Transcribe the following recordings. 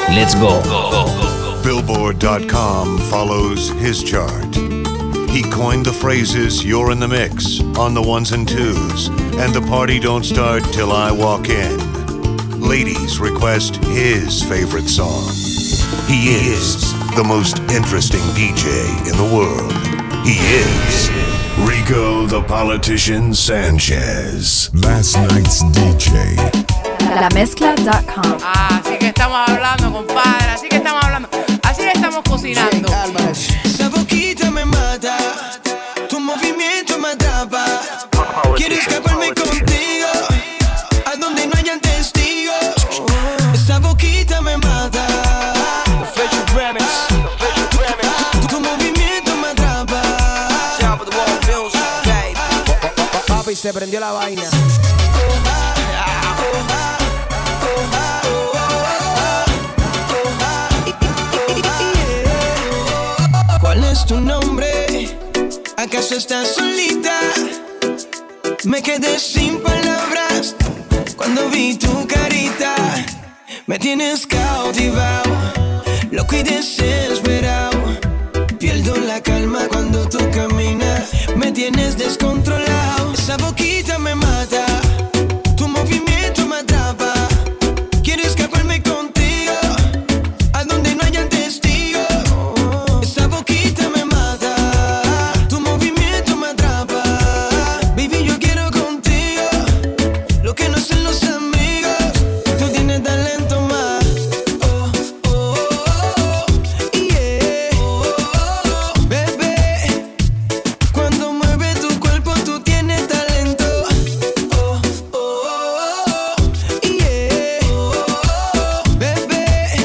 Let's go. Billboard.com follows his chart. He coined the phrases "you're in the mix" on the ones and twos, and "the party don't start till I walk in." Ladies request his favorite song. He is the most interesting DJ in the world. He is Rico the Politician Sanchez. Last night's DJ. LaMezcla.com. Así que estamos hablando, compadre. Así que estamos hablando. Así que estamos cocinando. Esa boquita me mata, tu movimiento me atrapa. Quiero escaparme contigo, a donde no hayan testigos. Esa boquita me mata. Tu movimiento me atrapa. Papi, se prendió la vaina. ¿Cuál es tu nombre? ¿Acaso estás solita? Me quedé sin palabras cuando vi tu carita. Me tienes cautivado, loco y desesperado. Pierdo la calma cuando tú caminas. Me tienes descontrolado. Esa boquita me mata, tu movimiento me atrapa. Quiero escaparme contigo, a donde no hayan testigos. Esa boquita me mata, tu movimiento me atrapa. Baby, yo quiero contigo lo que no hacen los amigos. Tú tienes talento más. Oh, oh, oh, yeah. Bebé, cuando mueves tu cuerpo tú tienes talento. Oh, oh, yeah. Bebé,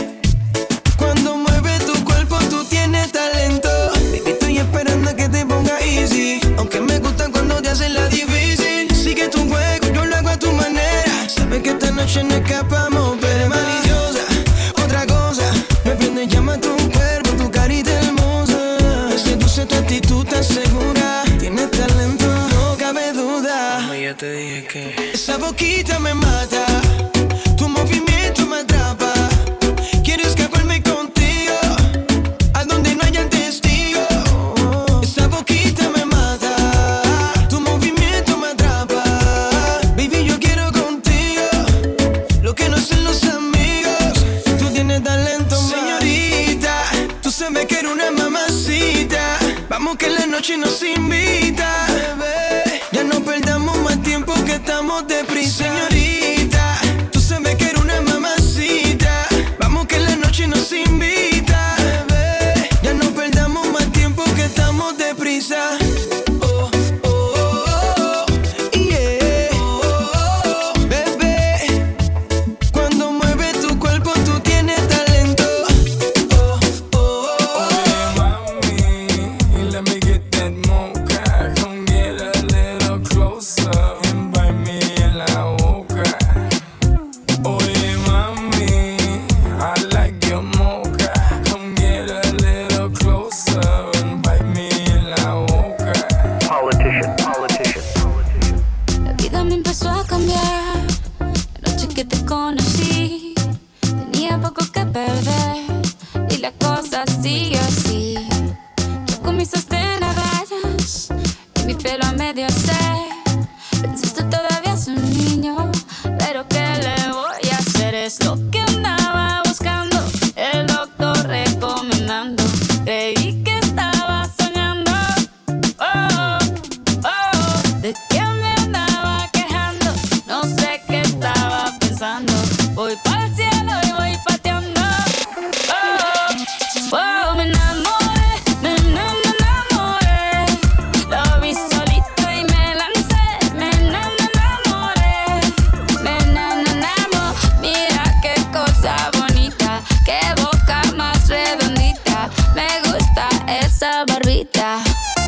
cuando mueves tu cuerpo tú tienes talento. Baby, estoy esperando a que te ponga easy, aunque me gusta cuando te hacen la difícil. Sigue tu juego, yo lo hago a tu manera. Sabes que esta noche no escapamos, pero maliciosa. Otra cosa, me prende llama tu cuerpo, tu carita hermosa. Me seduce tu actitud tan segura. Tienes talento, no cabe duda. Mami, ya te dije que Esa boquita me mata, tu movimiento me atrapa. Quiero escaparme contigo, a donde no hayan testigos. Esa boquita me mata, tu movimiento me atrapa. Baby, yo quiero contigo lo que no hacen los amigos. Tú tienes talento, señorita. Tú sabes que eres una mamacita. Vamos que la noche nos invita, bebé. Ya no perdamos más tiempo que estamos deprisa. Señorita, tú sabes que eres una mamacita. Vamos que la noche nos invita, bebé. Ya no perdamos más tiempo que estamos deprisa. Oh, oh, oh, yeah. Bebé, cuando mueves tu cuerpo tú tienes talento. Oh, oh, oh. Mami, let me get that mocha. Come get a little closer. Invite me en la boca. Oye, mami, I like your mocha. Come get a little closer. Invite me en la boca. La vida me empezó a cambiar. La noche que te conocí, tenía poco que perder y la cosa sigue así. Yo con mis sostén a rayas y mi pelo a medio se. Pensaste todavía es un niño, pero ¿qué le voy a hacer? Es lo que andaba buscando, el doctor recomendando. Creí que estaba soñando. Oh, oh, ¿de qué me andaba quejando? No sé qué estaba pensando. Voy pa'l cielo y voy pateando. Oh, oh, me enamoré, me enamoré. Lo vi solito y me lancé. Me enamoré, me enamoré. Mira qué cosa bonita, qué boca más redondita. Me gusta esa barbita.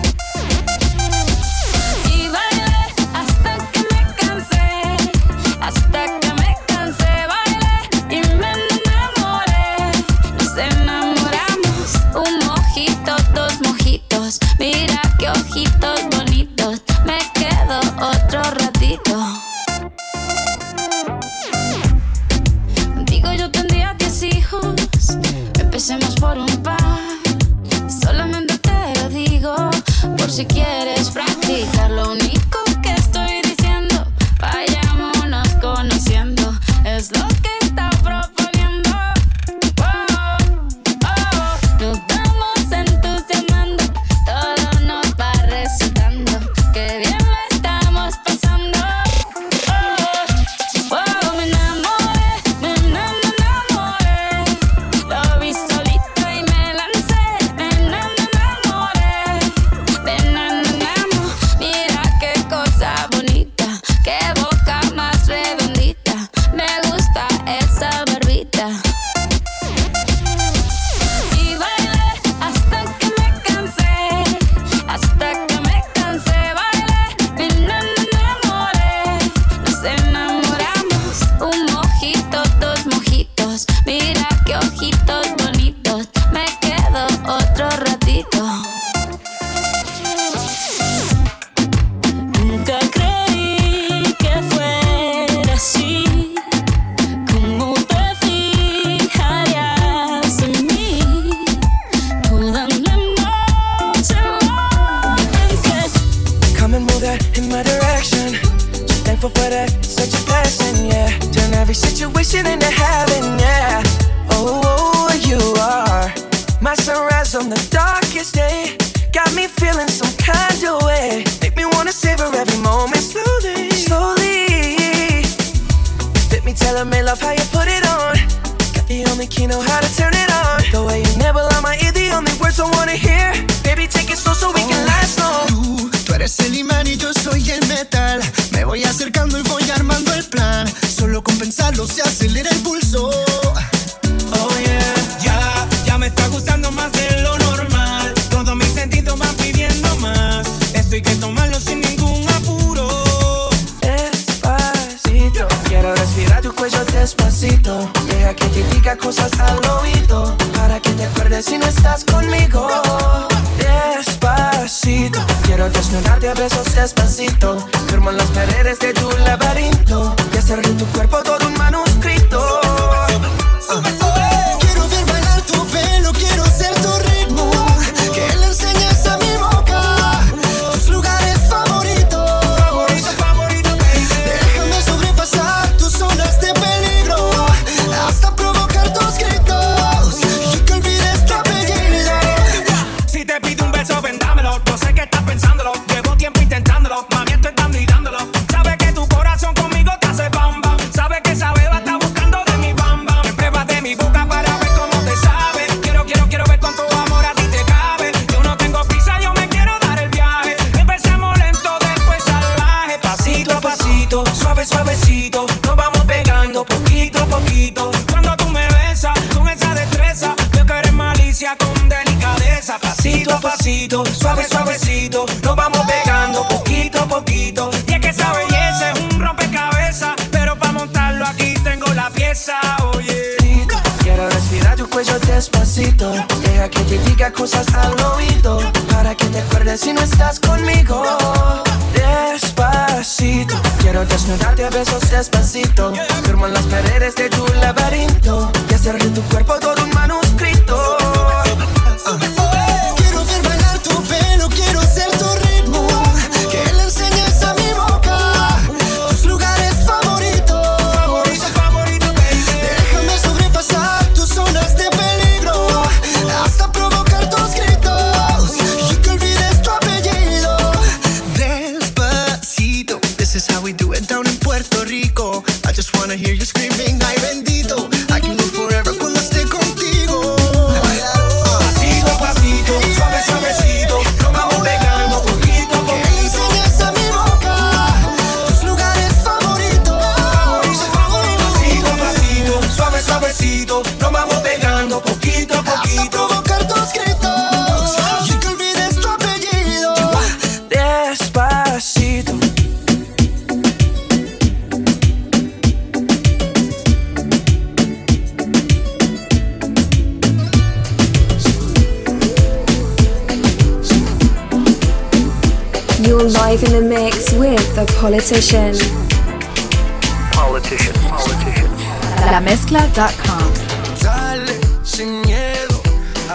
Y bailé hasta que me cansé, bailé y hacemos por un par. Solamente te lo digo por si quieres practicar. Lo único que estoy diciendo, vayámonos conociendo, es lo que está proponiendo. Nos vamos entusiasmando, todo nos va resultando. Qué bien lo estamos pasando. Me enamoré. Lo vi solito y me lancé. Me enamoré. Mira qué cosa bonita, qué boca más redondita. Me gusta esa barbita. Y bailé hasta que me cansé, bailé, me enamoré. Nos enamoramos, un mojito, dos mojitos. Mira qué ojitos bonitos, me quedo otro ratito. Nunca creí que fuera así. ¿Cómo te fijarías en mí? Toda la noche lo pensé. Come and move that in my direction. So thankful for that, it's such a blessing, yeah. Turn every situation into heaven, yeah. Oh, you are my sunrise on the darkest day. Got me feeling some kind of way. Make me wanna savor every moment slowly, slowly. Fit me, telling me love how you put it on. Got the only key, know how to turn it on. The way you never lie my ear, the only words I wanna hear. Baby, take it slow so we can last long. Tú eres el imán y yo soy el metal. Me voy acercando y voy armando el plan. Solo con pensarlo se acelera el pulso. Oh yeah, ya me está gustando más de lo normal. Todos mis sentidos van pidiendo más. Esto hay que tomarlo sin ningún apuro. Despacito, quiero respirar tu cuello despacito. Deja que te diga cosas al oído, para que te acuerdes si no estás conmigo. Despacito, quiero desnudarte a besos despacito. Firmo las paredes de tu laberinto y hacer de tu cuerpo todo un manuscrito. Quiero ver bailar tu pelo, quiero ser tu ritmo. Que le enseñes a mi boca tus lugares favoritos. Déjame sobrepasar tus zonas de peligro, hasta provocar tus gritos y que olvides tu apellido. Si te pido un beso, ven dámelo. No sé qué estás pensándolo, llevo tiempo intentándolo. Mami, estoy dando y dándolo. Sabes que tu corazón conmigo te hace bam bam. Sabes que esa beba está buscando de mi bam bam. Me pruebas de mi boca para ver cómo te sabe. Quiero ver cuánto amor a ti te cabe. Yo no tengo prisa, yo me quiero dar el viaje. Empecemos lento, después salvaje. Pasito a pasito, suave suavecito, nos vamos pegando poquito a poquito. Cuando tú me besas con esa destreza, yo que eres malicia con delicadeza. Pasito a pasito, suave suavecito, nos vamos pegando poquito a poquito. Y es que esa belleza es un rompecabezas, pero para montarlo aquí tengo la pieza. Oye, quiero respirar tu cuello despacito. Deja que te diga cosas al oído, para que te acuerdes si no estás conmigo. Despacito, quiero desnudarte a besos despacito. Firmo las paredes de tu laberinto y hacer de tu cuerpo todo un manuscrito. Quiero ver bailar tu pelo, quiero ser tu ritmo. Que le enseñes a mi boca tus lugares favoritos. Déjame sobrepasar tus zonas de peligro, hasta provocar tus gritos y que olvides tu apellido. Despacito, this is how we do it down in Puerto Rico. I just wanna hear you screaming, ay bendito. I can live forever cuando esté contigo. Pasito a pasito, suave suavecito, nos vamos pegando poquito a Que le poquito. enseñes a mi boca tus lugares favoritos. Pasito a pasito, suave suavecito, nos vamos pegando poquito a Hasta poquito. provocar tus gritos y que olvides tu apellido. Despacito. You're live in the mix with The Politician. Politician. LaMezcla.com. Dale sin miedo,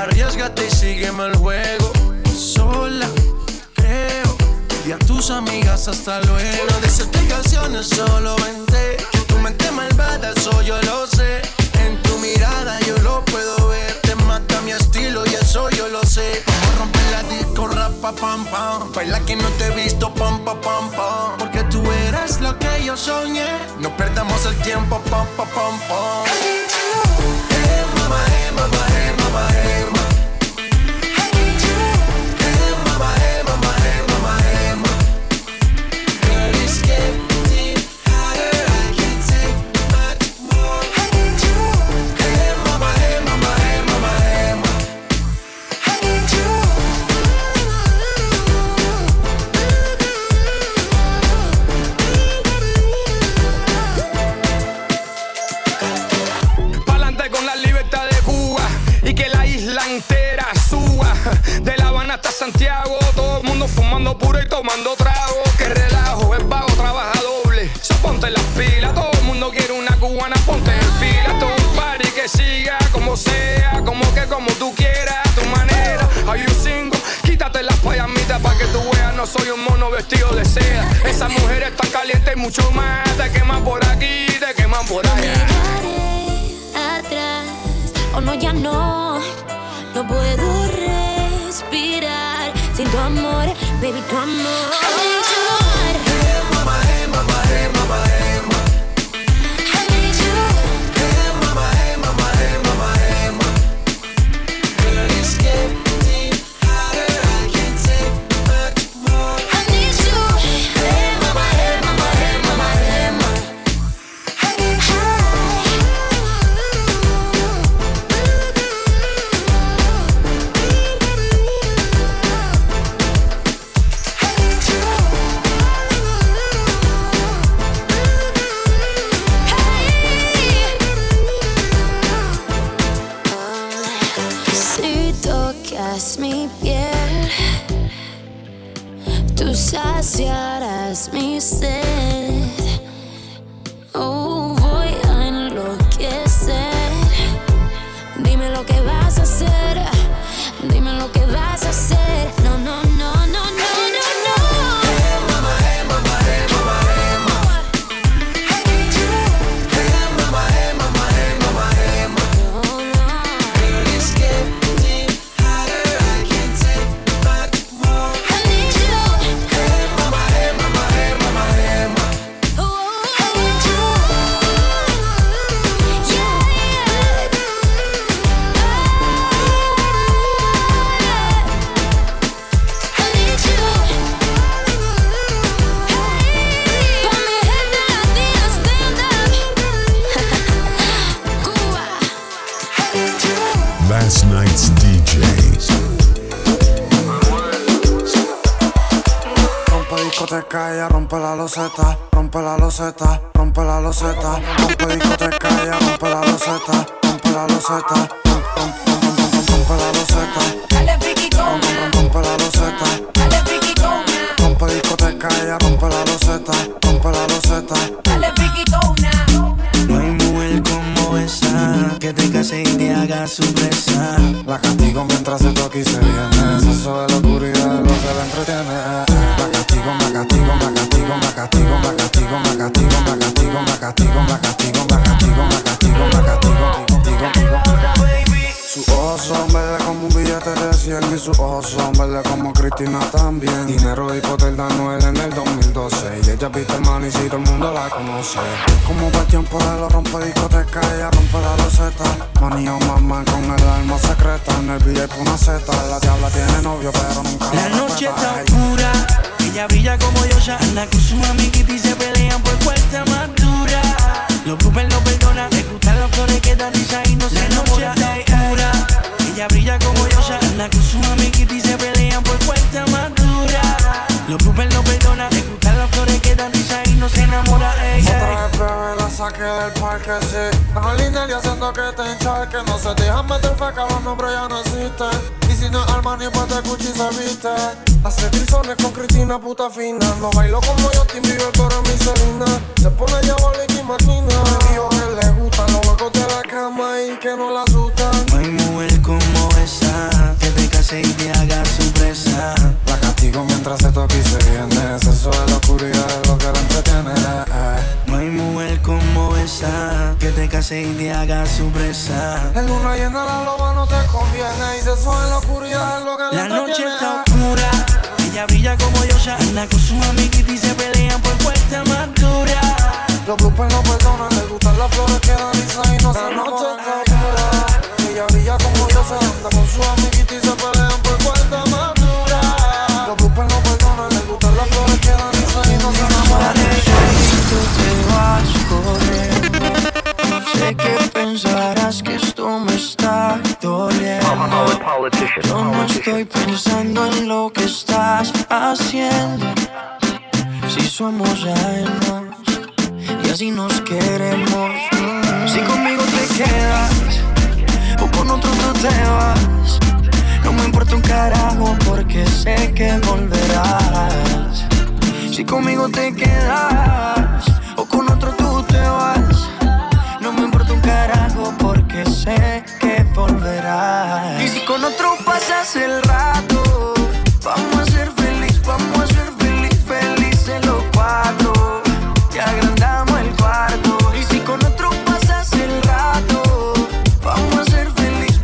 Arriésgate y sígueme el juego. Sola, creo. Y a tus amigas hasta luego. No des explicaciones, solo vente. Que tu mente malvada, eso yo lo sé. En tu mirada yo lo puedo ver. Te mata mi estilo y eso yo lo sé. Vamos a romper la disco, rapa, pam, pam. Baila que no te he visto, pam, pam, pam, pam. Porque tú eres lo que yo soñé. No perdamos el tiempo, pam, pam, pam, pam. Hey, mama, hey, mama, hey, mama, hey, mama. Santiago, todo el mundo fumando puro y tomando trago. Que relajo, es vago, trabaja doble. So ponte las pilas, todo el mundo quiere una cubana, ponte en fila. Todo un party que siga como sea, como tú quieras, a tu manera. Are you single? Quítate las payamitas pa' que tú veas, no soy un mono vestido de seda. Esa mujer está caliente y mucho más. Te queman por aquí, te queman por allá. Miraré atrás, o no, ya no puedo respirar sin tu amor, baby, tu amor. Hey, mama, hey, mama, hey, mama, hey, mama. I need you. Hey, mama, hey, mama, hey, mama, hey, mama. Girl, it's getting hotter, I can't take much more. I need you. Hey, mama, hey, mama, hey, mama, hey, mama. Mi piel, tú saciarás mi sed. Oh, voy a enloquecer. Dime lo que vas a hacer. Dime lo que vas a hacer. No, no, no, no, no, no, no. Hey, mama, hey, mama, hey, mama, hey, mama. Hey, mama, hey, mama, hey, mama, hey, mama. Girl, it's getting Last night's DJs. Rompe discoteca, ella rompe la loseta, rompe la loseta, rompe la loseta. Rompe discoteca, ella rompe la loseta, rompe la loseta, rompe la loseta. Dale friquitón, rompe la loseta. dale friquitón, Rompe discoteca, ella rompe la loseta, rompe la loseta. dale friquitona. No hay mujer como esa que te case y te haga su presa. La castigo mientras se toca y se viene. Eso de la oscuridad es lo que la entretiene. La castigo, la castigo, la castigo, la castigo, la castigo, la castigo, la castigo, la castigo, la castigo, la castigo, la castigo, la castigo. Sus ojos son verdes como un billete de 100 y sus ojos son verdes como Cristina también. Dinero y poder de Anuel en el 2012 y ella viste el man y si todo el mundo la conoce. Como va el tiempo de los rompe discoteca, ella rompe la loseta. Manía mamá con el alma secreta, en el billete una seta. La diabla tiene novio pero nunca La la noche respeta. está oscura, ella brilla como Yosha. Anda con su amiguita y se pelean por cuesta más dura. Los bloopers no perdonan, le gustan las flores que dan risa y no se enamora. Ella brilla como Yosha, anda con su amiguita y se pelean por cuesta más dura. Los bloopers no perdonan, le gustan las flores que dan risa y no se enamora. Otra vez bebé la saqué del parque, sí. Con el y haciendo que te encharque. No se dejan meter feca, los nombres ya no existen. Y si no es Armani, pues te Gucci se viste. Hace trizones con Cristina, puta fina. No bailo como yo, Tim Bieber, pero mi Selena. Se pone ya Nicky Martina. Me dijo que le gustan los huecos de la cama y que no la asustan. No hay mujer como esa abrace y te haga su presa. En luna llena la loba no te conviene, y se suena en la oscuridad es lo que la noche está oscura, ella brilla como diosa, anda con sus amiguitas y se pelean por puerta más dura. Los bloopers no perdonan, le gustan las flores que dan risa y no se noche está pura. Ella brilla como diosa, anda con sus amiguitas y se pelean por puerta más dura. Los bloopers no perdonan, le gustan las flores que dan risa y no se enamoran. Tú te vas corriendo, sé que pensarás que esto me está doliendo. Yo no estoy pensando en lo que estás haciendo. Si somos ajenos y así nos queremos. Si conmigo te quedas o con otro tú te vas, no me importa un carajo porque sé que volverás. Si conmigo te quedas o con otro tú te vas, no me importa un carajo porque sé que volverás. Y si con otro pasas el rato, vamos a ser felices los cuatro. Y agrandamos el cuarto. Y si con otro pasas el rato, vamos a ser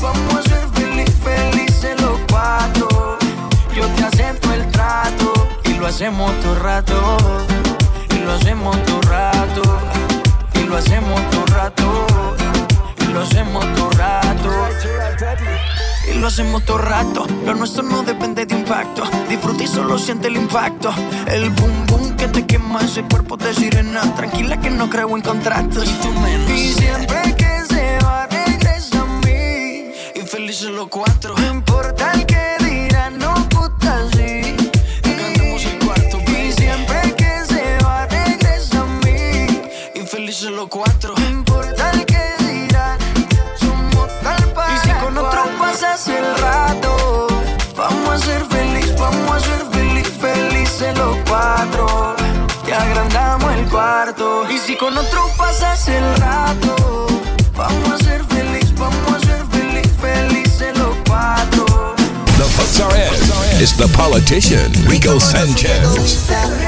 felices los cuatro. Yo te acepto el trato y lo hacemos todo rato. Y lo hacemos todo rato. Y lo hacemos todo rato. Y lo hacemos todo rato. Y lo hacemos todo rato. Lo nuestro no depende de un pacto. Disfruta y solo siente el impacto. El boom boom que te quema ese cuerpo de sirena. Tranquila que no creo en contratos. Y tú menos. Y siempre que se va regresa a mí. Y felices los cuatro. No importa el que dirán, no puta sí. Y cantamos el cuarto, baby. Y siempre que se va regresa a mí. Y felices los cuatro. No importa el que dirán, somos tal para. Y si con otro pasas el rato, vamos a ser felices los cuatro. Te agrandamos el cuarto. Y si con otro pasas el rato, vamos a ser felices los cuatro. The Futsar is the politician, Rico Sanchez.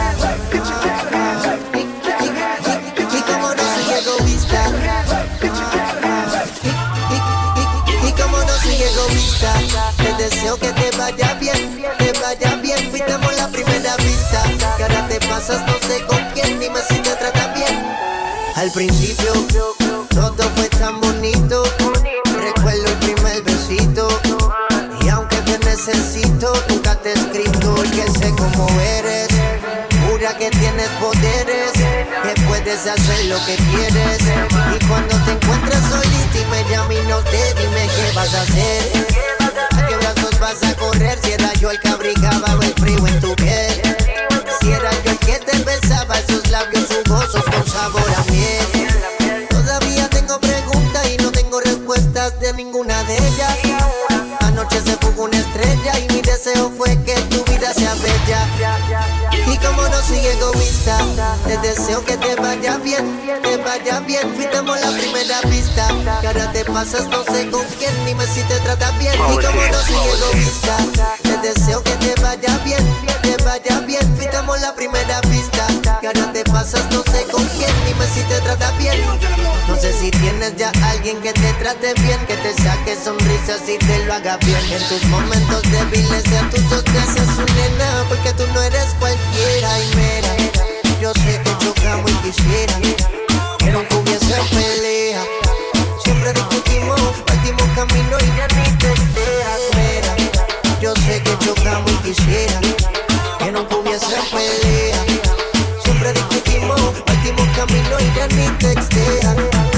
Egoísta, te deseo que te vaya bien, fuimos la primera vista, que ahora te pasas no sé con quién, dime si te tratan bien. Al principio todo fue tan bonito, recuerdo el primer besito, y aunque te necesito, nunca te he escrito, porque sé cómo eres, jura que tienes poderes, que puedes hacer lo que quieres, y cuando te encuentres solita y me llames y no te dime qué vas a hacer, a qué brazos vas a correr, si era yo el que abrigaba el frío en tu piel, si era yo el que te besaba esos labios jugosos con sabor a miel. Todavía tengo preguntas y no tengo respuestas de ninguna de ellas. Anoche se fugó una estrella y mi deseo fue que tu vida sea bella. Y como no soy egoísta, te deseo que te vaya bien, fuimos la primera vista, que ahora te pasas no sé con quién, dime si te tratas bien. Y como no soy egoísta, te deseo que te vaya bien, fuimos la primera vista, que ahora te pasas no sé con quién, dime si te tratas bien. No sé si tienes ya alguien que te trate bien, que te saque sonrisas y te lo haga bien. En tus momentos débiles sea tus sosteces su nena, porque tú no eres cualquiera. Y mira, yo sé que chocamos y quisiera que nunca hubiese pelea. Siempre discutimos, partimos camino y ya ni te enteras. Mira, yo sé que chocamos y quisiera que nunca hubiese pelea. Siempre discutimos, partimos camino y ya ni te enteras.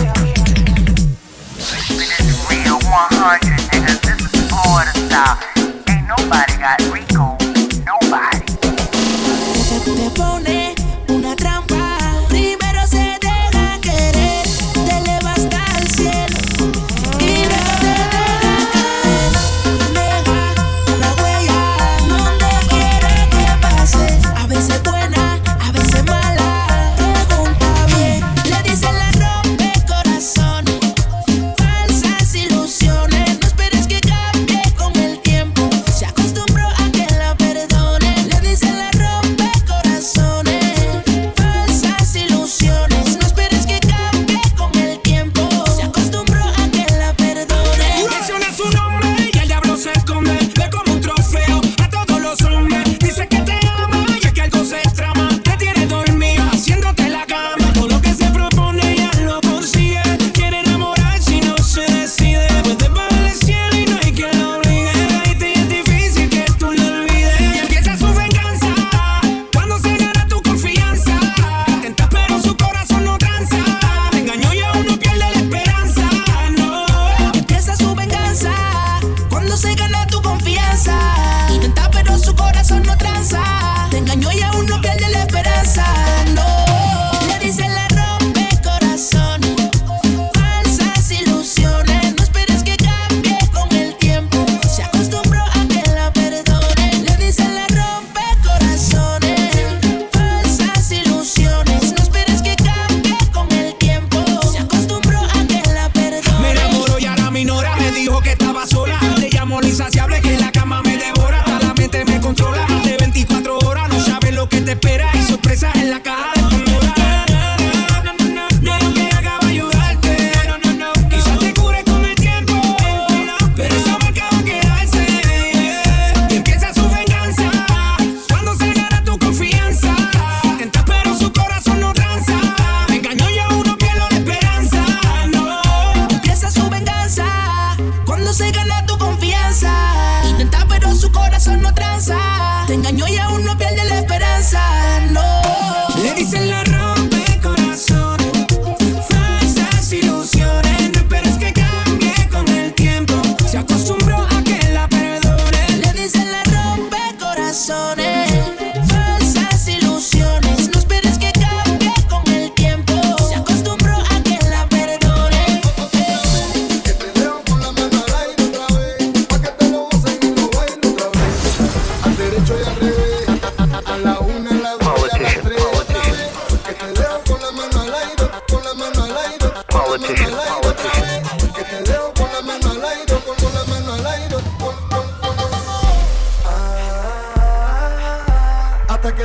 100 niggas, this is Florida style. Ain't nobody got Rico, nobody. Te pone una trampa, primero se deja querer, te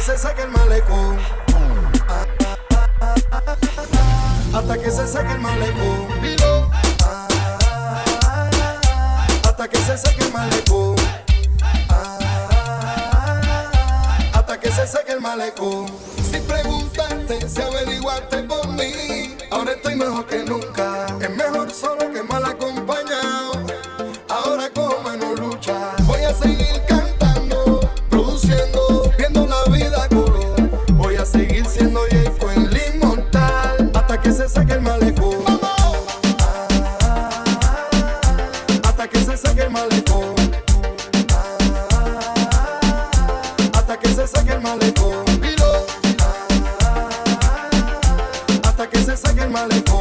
se seque el malecón. Hasta que se seque el malecón. Hasta que se seque el malecón. Hasta que se seque el malecón. Si preguntaste, si averiguaste por mí, ahora estoy mejor que nunca. Es mejor solo que mal acompañado. Ahora cojo menos lucha. Voy a seguir cantando, produciendo, viendo la vida color. Voy a seguir siendo Jacob el inmortal hasta que se saque el malecón. Hasta que se saque el malecón. Hasta que se saque el malecón. Hasta que se saque el malecón.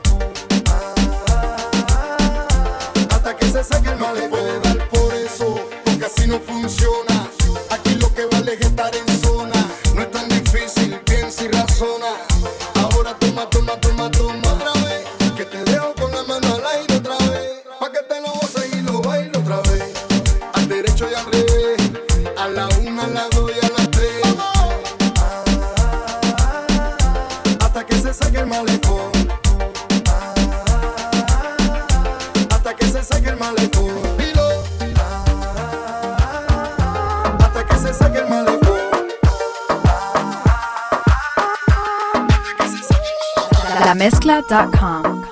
Hasta que se saque el malecón. Puede dar por eso, porque así no funciona. Aquí lo que vale es estar en zona. No es tan difícil, piensa y razona. Ahora toma, toma, toma, toma otra vez. Que te dejo con la mano al aire otra vez. Pa' que te lo goces y lo bailo otra vez. Al derecho y al revés. A la una, a la dos y a la tres. Hasta que se saque el malecón. Hasta que se saque el malecón. Hasta que se saque el malecón. LaMezcla.com.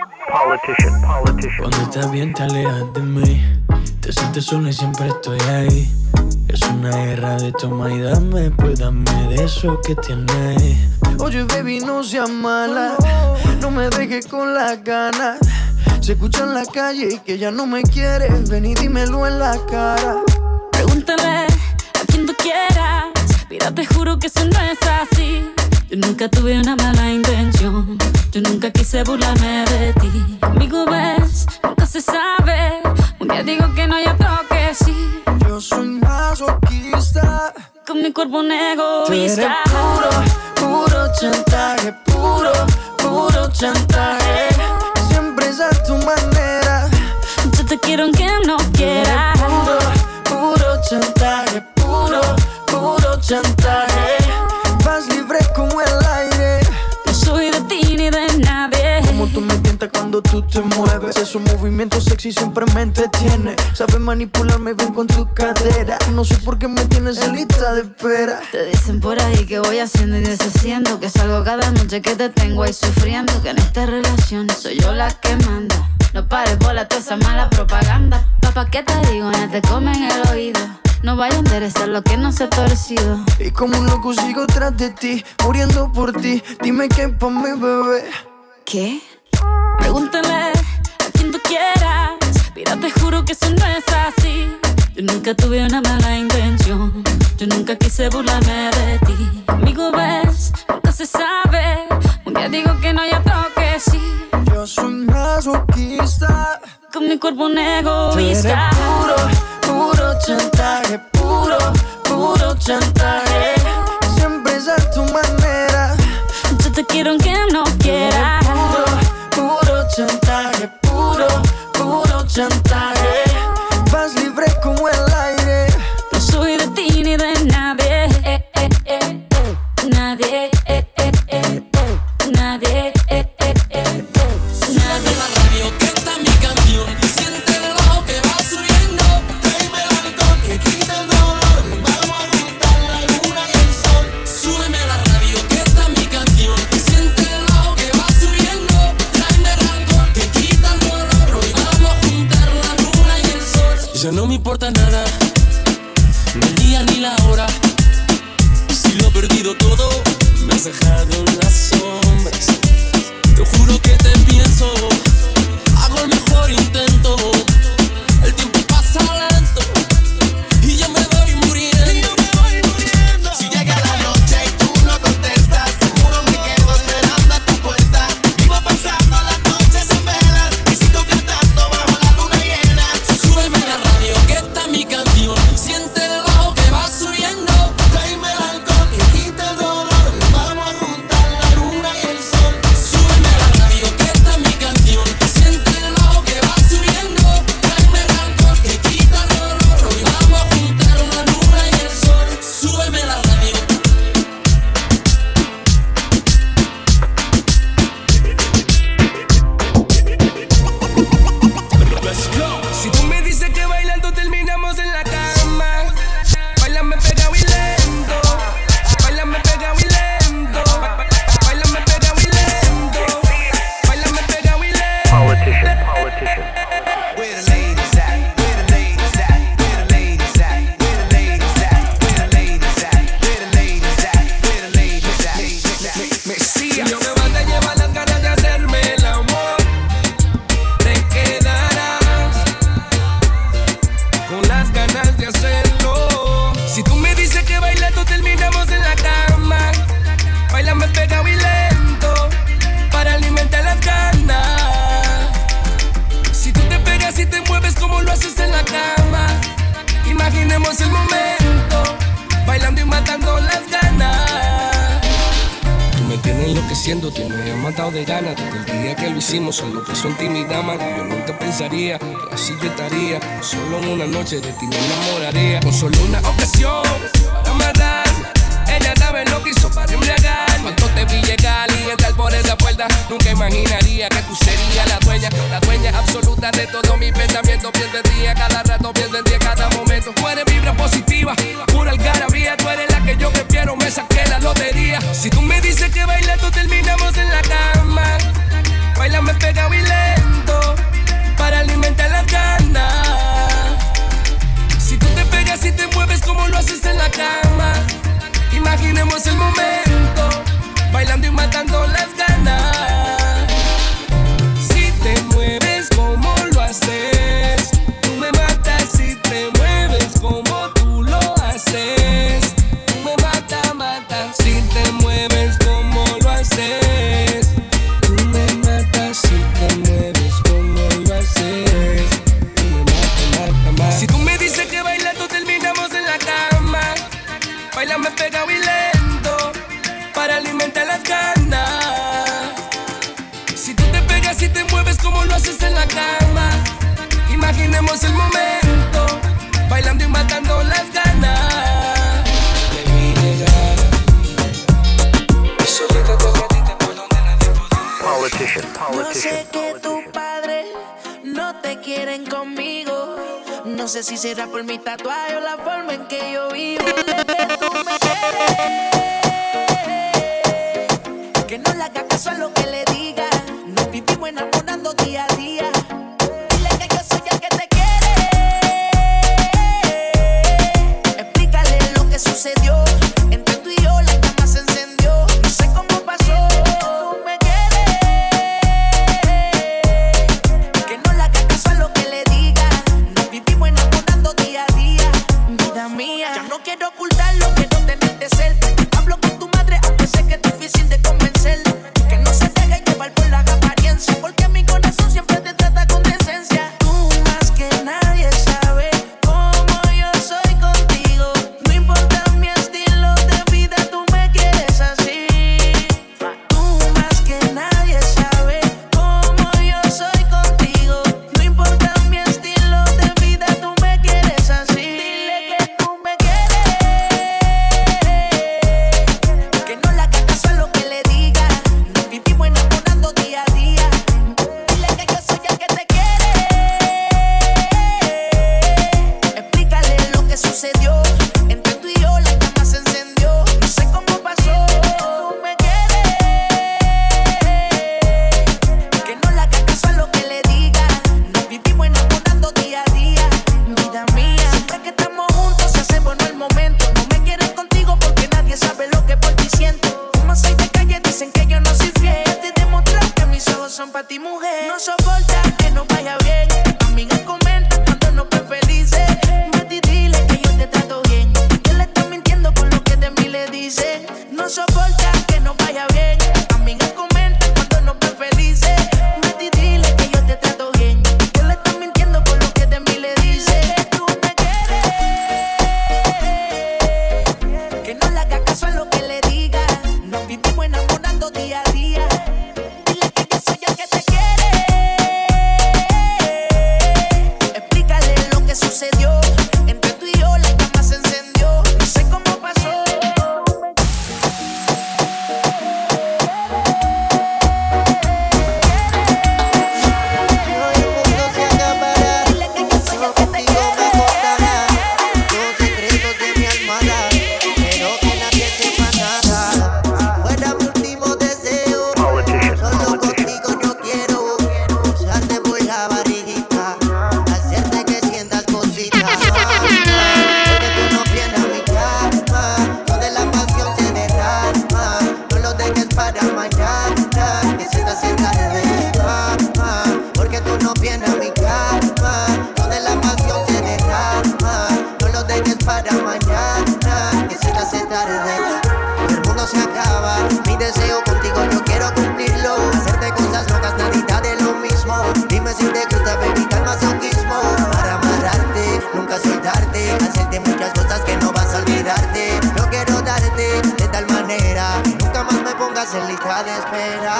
Cuando estás bien te alejas de mí. Te sientes sola y siempre estoy ahí. Es una guerra de toma y dame. Pues dame de eso que tienes. Oye baby, no seas mala. No me dejes con las ganas. Se escucha en la calle y que ya no me quieres. Ven y dímelo en la cara. Pregúntale a quien tú quieras. Mira, te juro que eso no es así. Yo nunca tuve una mala intención. Yo nunca quise burlarme de ti. Conmigo ves, nunca se sabe. Un día digo que no, y otro que sí. Yo soy masoquista. Con mi cuerpo un egoísta. Tú eres puro chantaje. Puro chantaje. Siempre es a tu manera. Yo te quiero aunque no quieras. Puro chantaje. Puro chantaje. Vas libre como el aire. No soy de ti ni de nadie. Como tú me tientas cuando tú te mueves. Esos movimientos sexy siempre me entretiene. Sabes manipularme bien con tu cadera. No sé por qué me tienes en lista de espera. Te dicen por ahí que voy haciendo y deshaciendo. Que salgo cada noche que te tengo ahí sufriendo. Que en esta relación soy yo la que manda. No pares bola toda esa mala propaganda. Papá, ¿qué te digo? No te comen el oído. No vaya a interesar lo que no se ha torcido. Y como un loco sigo tras de ti, muriendo por ti. Dime qué pa' mi bebé. ¿Qué? Pregúntale a quien tú quieras. Mira, te juro que eso no es así. Yo nunca tuve una mala intención. Yo nunca quise burlarme de ti. Conmigo ves, nunca se sabe. Un día digo que no, y otro que sí. Yo soy masoquista. Con mi cuerpo un egoísta. Puro chantaje. Puro chantaje. Siempre es a tu manera. Yo te quiero aunque no quieras. Puro chantaje. Puro chantaje. Vas libre como el aire. No soy de ti ni de nadie. Nadie. Nadie. Súbeme la radio que está mi canción. Siente el bajo que va subiendo. Tráeme el alcohol que quita el dolor. Vamos a juntar la luna y el sol. Súbeme la radio que está mi canción. Siente el bajo que va subiendo. Tráeme el alcohol que quita el dolor. Hoy vamos a juntar la luna y el sol. Ya no me importa nada, ni el día ni la hora. Si lo he perdido todo, me has dejado en las sombras. Te juro que te pienso, hago el mejor intento. El tiempo pasa lento y yo me voy muriendo. Si llega la noche y tú no contestas, seguro me quedo esperando a tu puerta. Vivo pasando las noches en velas y sigo cantando bajo la luna llena. Súbeme la radio que está mi canción. Siente el bajo que va subiendo. Tráeme el alcohol que quita el dolor. Vamos a juntar la luna y el sol. Súbeme la radio que está mi canción. Siente el bajo conociéndote me ha matado de ganas. Desde el día que lo hicimos, solo pensó en ti, mi dama. Yo nunca pensaría que así yo estaría. Solo en una noche de ti me enamoraría. Con solo una ocasión para amarrar, ella sabe lo que hizo para embriagar. Cuando te vi llegar y entrar por esa puerta, nunca imaginaría que tú serías la dueña absoluta de todo mi pensamiento. Pienso en ti a cada rato, pienso en ti a cada momento. Tú eres vibra positiva, pura algarabía. Tú eres la que yo prefiero, me saqué la lotería. Si tú me dices que bailando terminamos en la cama, bailame pegado y lento para alimentar las ganas. Si tú te pegas y te mueves como lo haces en la cama, imaginemos el momento, bailando y matando las ganas. Si te mueves como lo haces, tú me matas. Si te mueves como tú lo haces, tú me matas. Si te mueves como lo haces, tú me matas. Si te mueves como lo haces, tú me matas. Si tú me dices que bailando terminamos en la cama, bailame pegado y lento para alimentar las ganas. Si tú te pegas y te mueves como lo haces en la cama, imaginemos el momento, bailando y matando las ganas. Te vi llegar y solita te metiste por donde nadie podía. Yo sé que tus padres no te quieren conmigo. No sé si será por mi tatuaje o la forma en que yo vivo. Que no le haga caso a lo que le diga. Nos vivimos enamorando día a día. Dile que yo soy el que te quiere. Explícale lo que sucedió. Entre tú y yo la llama se encendió. No sé cómo pasó. Tú me quieres. Que no le haga caso a lo que le diga. Nos vivimos enamorando día a día. Vida mía, ya no quiero ocultarlo, quiero tenerte cerca. Hablo con tu madre, aunque sé que es difícil de convencer. Que no se deje llevar por las apariencias, porque mi corazón siempre te trata con decencia. Tú más que nadie sabes cómo yo soy contigo. No importa mi estilo de vida, tú me quieres así. Tú más que nadie sabes cómo yo soy contigo. No importa mi estilo de vida, tú me quieres así. Dile que tú me quieres. Que no le haga caso a lo que le diga. Nos vivimos enamorando día a día. Dile que yo soy el que te quiere. Explícale lo que sucedió. Entre tú y yo la llama se encendió. No sé cómo pasó. Tú me quieres. Que no le haga caso a lo que le diga. Nos vivimos enamorando día a día. Vida mía, siempre que estamos juntos se hace bueno el momento. No me quieren contigo porque nadie sabe lo que por ti siento. Como soy de calle dicen que yo no soy fiel. Te demostrar que mis ojos son para ti, mujer. No soporta que no vaya bien. Amigas comentan cuando no ven felices. Vete y dile que yo te trato bien. Que le estás mintiendo con lo que de mí le dice. No soporta que no vaya bien. Amigas comentan cuando no ven felices. Vete y dile que yo te trato bien. Que le estás mintiendo con lo que de mí le dice. Tú me quieres. Que no le haga caso a lo que le diga. Nos vivimos enamorando día a día. Dile que yo soy el que te quiere. Explícale lo que sucedió. Entre tú y yo la llama se encendió. No sé cómo pasó. Dile que yo soy el que te quiere. Los secretos de mi almohada, pero que nadie sepa nada. Fuera mi último deseo, solo contigo yo quiero usarte por la barriguita, hacerte que sientas cositas. Porque tú no vienes a mi cama, donde la pasión se derrama. No lo dejes para mañana, que se te hace tarde. Porque tú no vienes a mi cama, donde la pasión se derrama. No lo dejes para mañana, que se te hace tarde. El mundo se acaba, mi deseo contigo yo quiero cumplirlo. Hacerte cosas locas, nadita de lo mismo. Dime si te gusta, baby, tal masoquismo. Para amarrarte, nunca soltarte, hacerte muchas cosas que no vas a olvidarte. Yo quiero darte de tal manera que nunca más me ponga pongas en lista de espera.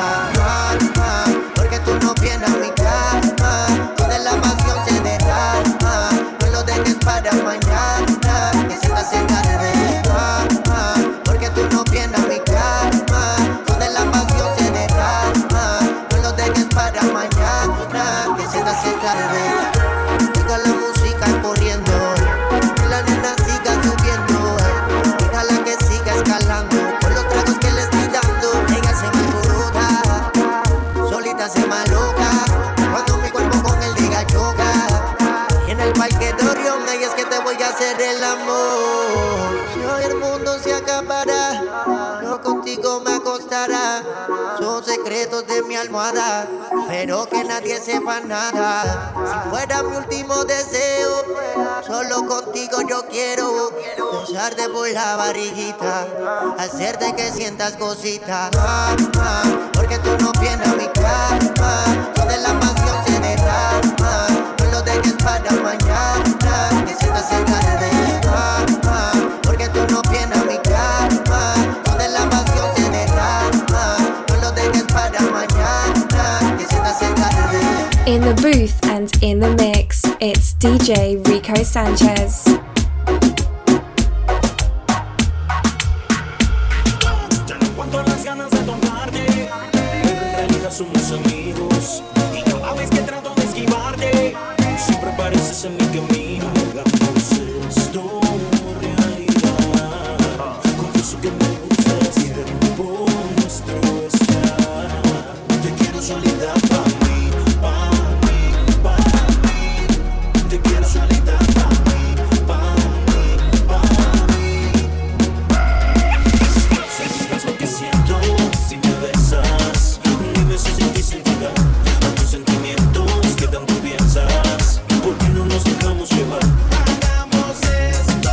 Porque tú no vienes a mi cama, donde la pasión se derrama. No lo dejes para mañana, que se te hace tarde. Porque tú no vienes a mi cama, donde la pasión se derrama. No lo dejes para mañana, que se te hace tarde. Deja la música corriendo, que la nena siga subiendo. Déjala que siga escalando, por los tragos que le estoy dando. Ella se me alborota, solita se maloca, cuando mi cuerpo con el diga choca. Y en el parque de Orión, ahí es que te voy a hacer el amor. Si hoy el mundo se acabará, yo contigo me acostará. Son secretos de mi almohada, pero que nadie sepa nada. Si fuera mi último deseo, solo contigo yo quiero besarte por la barriguita, hacerte que sientas cositas. Porque tú no vienes a mi cama, donde la pasión se derrama. No lo dejes para mañana, que se te hace tarde. Porque tú no vienes a mi cama, donde la pasión se derrama. No lo dejes para mañana, que se te hace tarde. In the booth and in the mix, it's DJ Rico Sanchez. Cuando las ganas de tocarte, en realidad somos amigos. Y cada vez que trato de esquivarte, siempre apareces en mi camino. Hagamos esto realidad. Confieso que me gusta el tiempo nuestro estar. Te quiero solita pa' mí, pa' mí, pa' mí. Te quiero solita pa' mí, pa' mí, pa' mí. ¿Sabes lo que siento si me besas? Mi beso es difícil llegar a tus sentimientos que tanto piensas. ¿Por qué no nos dejamos llevar? Hagamos esto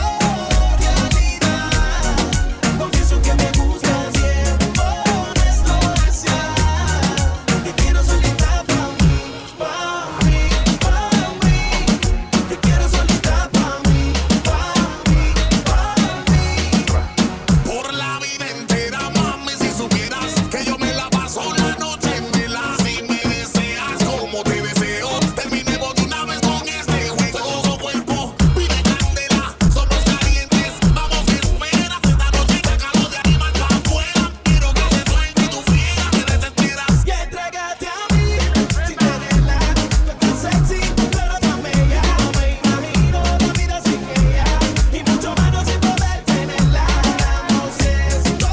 realidad. Confieso que me gusta el tiempo nuestro desear. Te quiero solita pa' mí, pa' mí, pa' mí. Te quiero solita pa' mí, pa' mí, pa' mí. Por la vida entera, mami, si supieras que yo me la paso la noche en vela. Si me deseas como te deseo, terminemos de una vez con este juego. Su cuerpo pide candela, somos calientes, vamos que espera. Esta noche sácalo de ahí, marca afuera. Quiero que te suelte y tú friega, que desesperas. Y entrégate a mí, si te relajas, tú estás sexy, pero tan bella. No me imagino la vida sin ella, y mucho menos sin poder tenerla. Hagamos esto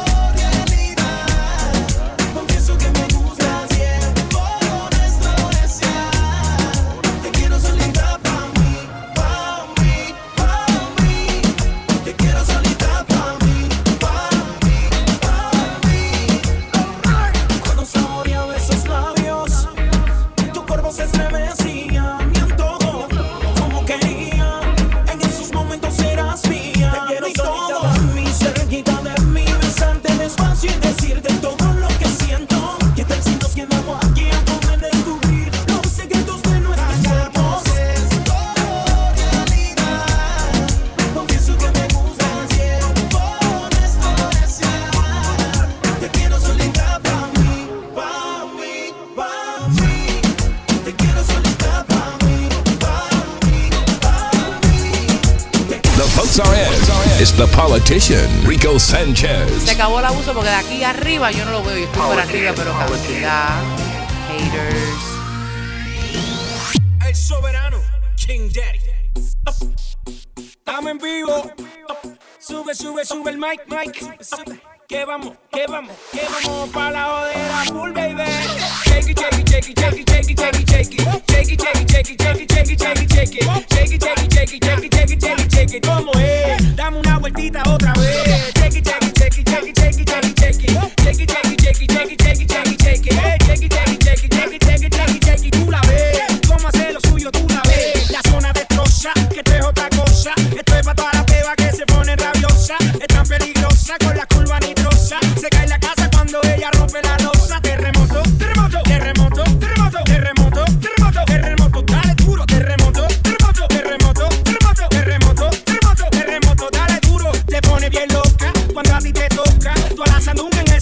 realidad. Confieso que me gusta el tiempo nuestro desear. Te quiero solita pa' mí, pa' mí, pa' mí. Te quiero solita pa' mí, pa' mí, pa' mí. Cuando saboreaba esos labios, tu cuerpo se estremecía. Mi antojo, como quería, en esos momentos eras mía. Te quiero solita pa' mí, cerquita de mí, besarte despacio y decirte todo lo que siento. ¿Qué tal si nos quedamos aquí a poder descubrir los secretos de nuestros cuerpos? Esto realidad. Confieso que me gusta el tiempo nuestro desear. Te quiero solita pa' mí, pa' mí, pa' mí. Te quiero solita pa' mí, pa' mí, pa' mí. The votes are in. It's the politician, Rico Sanchez. Se acabó el abuso porque de aquí arriba yo no lo veo. Yo estoy por arriba, pero cantidad. Haters. El soberano, King Daddy. Estamos en vivo. Sube, sube, sube el mic, mic. Que vamos, que vamos, que vamos pa' la jodera full, baby. Shake it, shake it, shake it, shake it, shake it, shake it, shake it. Shake it, shake it, shake it, shake it, shake it, shake it, shake it. Shake it, shake it, shake it, shake it, shake it, shake it, shake it. ¿Cómo es? Dame una vueltita otra vez. Shake it, shake it, shake it, shake it, shake it, shake it, shake it. Shake it, shake it, shake it, shake it, shake it, shake it, shake it. Shake it, shake it, shake it, shake it, shake it, shake it, shake it. Tú la ves, cómo hace lo suyo, tú la ves. La zona destroza, que esto es otra cosa. Esto es pa' toda la peba que se pone rabiosa. Es tan peligrosa con la curva nitrosa. Se cae la casa cuando ella rompe la losa. Terremoto, terremoto, terremoto, terremoto, terremoto, terremoto, terremoto. Dale duro, terremoto, terremoto, terremoto, terremoto, terremoto, terremoto, terremoto. Dale duro, te pone bien loca cuando a ti te toca. Tú a la sandunga en el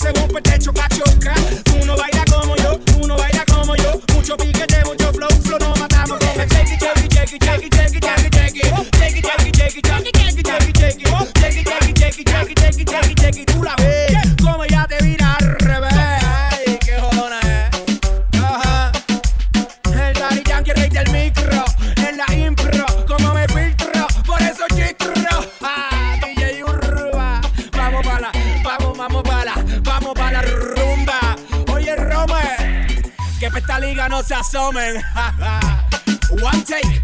se asomen. One take.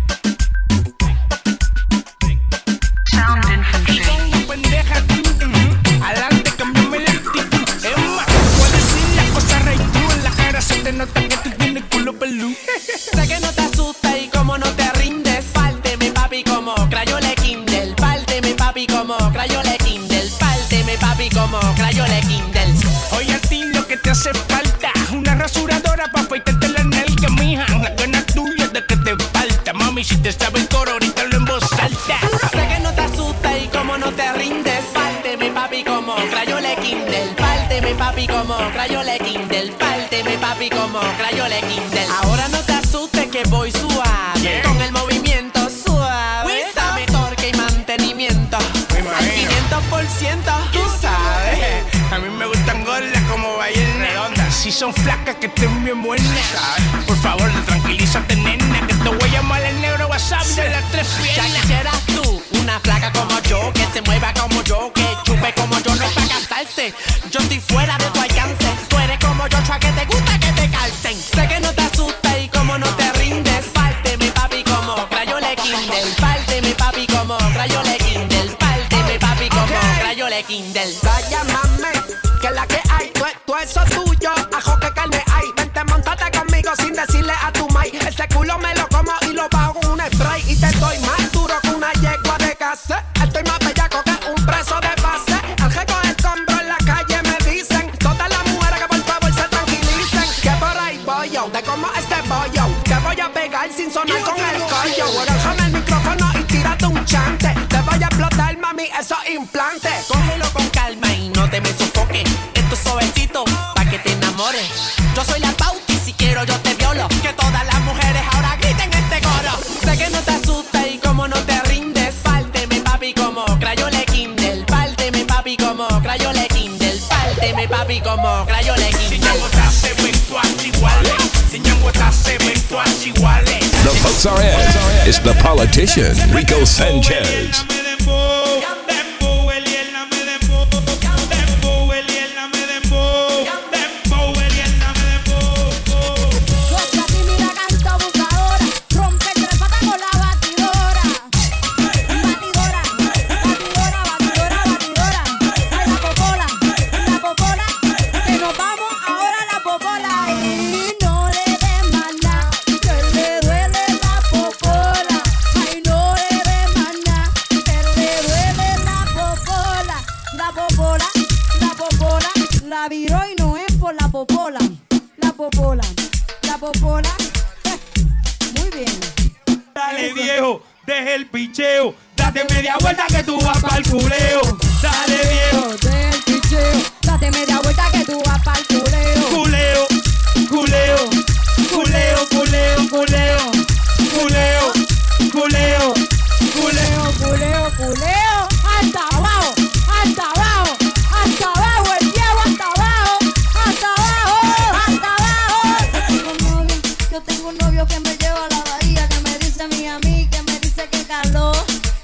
Pongo pendeja, adelante, cambiame la actitud. Es más, puedo decir las cosas rey tú. En la cara se te nota que tú tienes culo pelú. Sé que no te asusta y como no te rindes. Párteme papi como Crayola Kindle. Párteme papi como Crayola Kindle. Párteme papi como Crayola Kindle. Oye, a ti lo que te hace falta una rasuradora pa' afeitarte la nalga, mija. Una gana tuya de que te falta. Mami, si te sabe el coro, ahorita lo en voz alta. Sé que no te asusta y como no te rindes. Párteme papi como Crayola Kindle. Párteme papi como Crayola Kindle. Párteme papi como Crayola Kindle. Ahora no te asustes que voy suave. Con el movimiento suave. Dame torque y mantenimiento. Al 500%, tú sabes. A mí me gustan gordas como ballenas redondas. Si son flacas que estén bien buenas. Por favor, tranquilízate, nena, que te voy a llamar el negro WhatsApp de las tres piernas. Ya quisieras tú una flaca como yo, que se mueva como yo, que chupe como yo, no es para casarse. Yo estoy fuera de tu alcance. Tú eres como yo, chua, que te gusta que te calcen. Sé que no te asusta y como no te rindes. Párteme papi como Crayola Kindle. Párteme papi como Crayola Kindle. Párteme papi como Crayola Kindle. Vaya mame, que la que hay, tú eso tuyo, ajo que carne hay. Vente, montate conmigo sin decirle a tu mai. Ese culo me lo como y lo bajo con un spray. Y te doy más duro que una yegua de casa. Estoy más bellaco que un preso de base. Al jeco el combro en la calle me dicen. Todas las mujeres que por favor se tranquilicen. Que por ahí voy yo, de como este bollo. Te voy a pegar sin sonar con el collo. Déjame el micrófono y tírate un chante. Te voy a explotar, mami, esos implantes. Cógelo con calma y no te me sofoques. Esto es suavecito pa' que te enamores. Yo soy la pauta y si quiero yo te violo. Que todas las mujeres ahora griten este coro. Sé que no te asusta y como no te rindes. Párteme papi como Crayola Kindle. Párteme papi como Crayola Kindle. Párteme papi como Crayola Kindle. The votes are in. It's the politician, Rico Sanchez. La viró y no es por la popola. La popola. La popola. Muy bien. Dale viejo, deje el picheo. Date media vuelta que tú vas pa'l culeo. Dale viejo, deje el picheo. Date media vuelta que tú vas pa'l culeo. Culeo, culeo, culeo, culeo, culeo, culeo, culeo, culeo, culeo, culeo. Hasta abajo, hasta abajo, hasta abajo, el viejo hasta abajo, hasta abajo, hasta abajo. Yo tengo un novio que me lleva a la bahía, que me dice mi amiga, que me dice que calor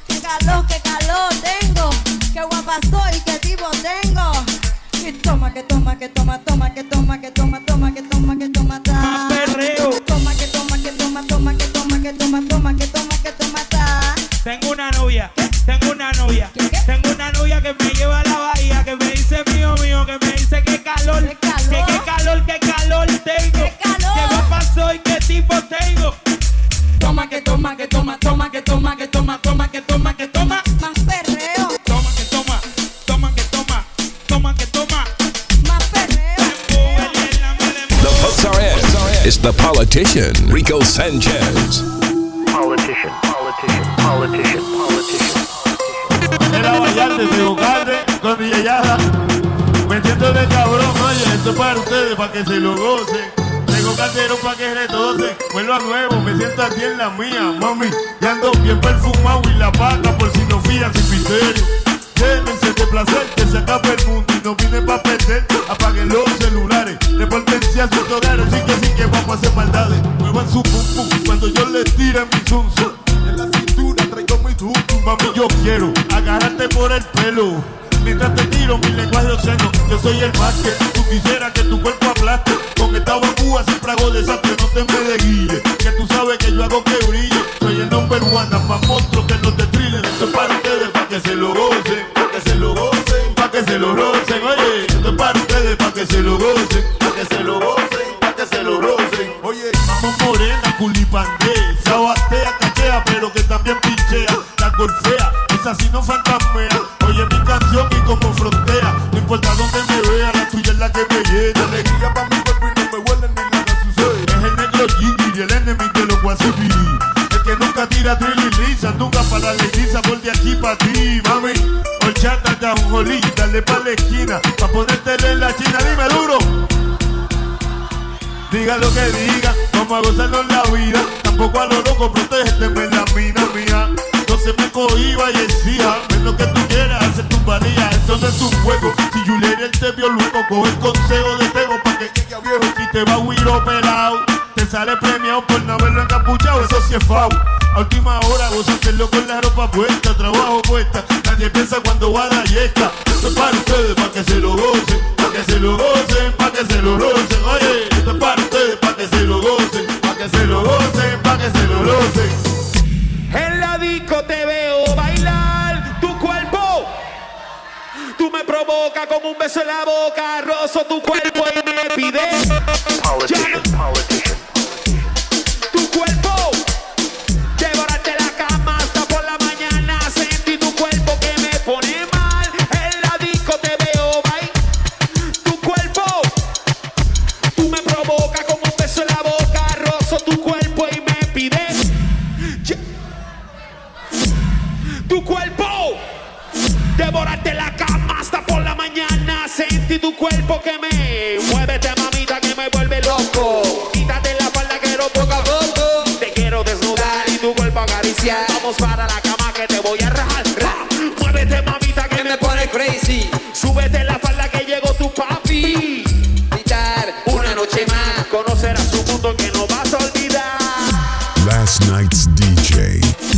tengo, que guapa soy, que tipo tengo. Y toma, que toma, que toma, toma, que toma, que toma, toma, que toma, que toma, ta. perreo. Toma, que toma, que toma, toma, que toma, que toma, toma, que toma, que toma, ta. Tengo una novia, tengo una novia, tengo una novia que me lleva a la bahía, que me dice mío, mío, que me dice que calor, que calor tengo, que guapa soy, que tipo tengo. Toma, que toma, que toma, toma, que toma, que toma, toma, que toma, que toma. Más perreo. Toma, que toma, toma, que toma, toma, que toma. Más perreo. The votes are in. It's the politician, Rico Sanchez. Politician, politician, politician, politician. Era Vallarte, Teucate, con DJ Yada, metiéndole cabrón, oye, esto es para ustedes, para que se lo gocen. Tengo Calderón para que retocen, vuelvo a nuevo, me siento aquí en la mía, mami. Y ando bien perfumado y la paga por si no fían sin misterio. Llévense de placer, que se acabe el mundo y no vine pa' perder. Apaguen los celulares, repórtense a sus hogares, sí que vamos a hacer maldades. Muevan su pum pum cuando yo les tire mi zum zum. En la cintura traigo mi tum tum, mami, yo quiero agarrarte por el pelo. mientras te tiro mi lenguaje obsceno. Yo soy el más que tú quisieras que tu cuerpo aplaste. Con esta bambúa siempre hago desastre, no te me desguille. Que tú sabes que yo hago que brille. Soy el number one, más monstruo que no te trillen. Esto es para ustedes, pa' que se lo gocen. Pa' que se lo gocen, pa' que se lo rocen. Oye, esto es para ustedes, pa' que se lo gocen. Pa' que se lo gocen, pa' que se lo rocen. Oye, vamos morena, culipandé. Sabatea, cachea, pero que también pinchea. La golfea, esa sí no fantasmea. Oye mi canción y como frontera. No importa dónde me vea, la tuya es la que me llena. Alegría pa' mi cuerpo y no me huele ni nada sucede. Es el negro Gigi y el enemy de los guasipí. El que nunca tira drill y lisa, nunca para la lisa, por de aquí pa' ti, mami. Horchata, ya un jolí, dale pa' la esquina, pa' ponértele en la china, dime duro. Diga lo que diga, vamos a gozarnos la vida. Tampoco a lo loco, protégeme la mina mía. No se me cohiba y exija, menos que tú quieras hacer tu valía. Esto no es un juego, si Julián te vio luego, coge el consejo de Tego pa' que llegue a viejo. Si te va a huiro pelado, te sale premiado por no haberlo encapuchado, eso sí es fao. A última hora vos hacerlo con la ropa puesta, trabajo puesta. Nadie piensa cuando va a la yesca. Esto es para ustedes, pa' que se lo gocen. Pa' que se lo gocen, pa' que se lo rocen. Oye, esto es para ustedes, pa' que se lo gocen. Pa' que se lo gocen, pa' que se lo rocen. En la disco te veo bailar tu cuerpo. Tú me provocas como un beso en la boca. Rozo tu cuerpo y me pides. Politician. Tu cuerpo. Devorarte la cama hasta por la mañana. Sentí tu cuerpo que me pone mal. En la disco te veo bailar tu cuerpo. Tú me provocas como un beso en la boca. Rozo tu cuerpo y me pides. Tu cuerpo, devorarte la cama hasta por la mañana. Sentí tu cuerpo que me muévete, mamita, que me vuelve loco. Quítate la falda, quiero poco a poco. Te quiero desnudar y tu cuerpo acariciar. Vamos para la cama que te voy a rajar. Muévete, mamita, que me pone crazy. Súbete la falda que llegó tu papi. Quitar una noche más. Conocerás un mundo que no vas a olvidar. Last night's DJ.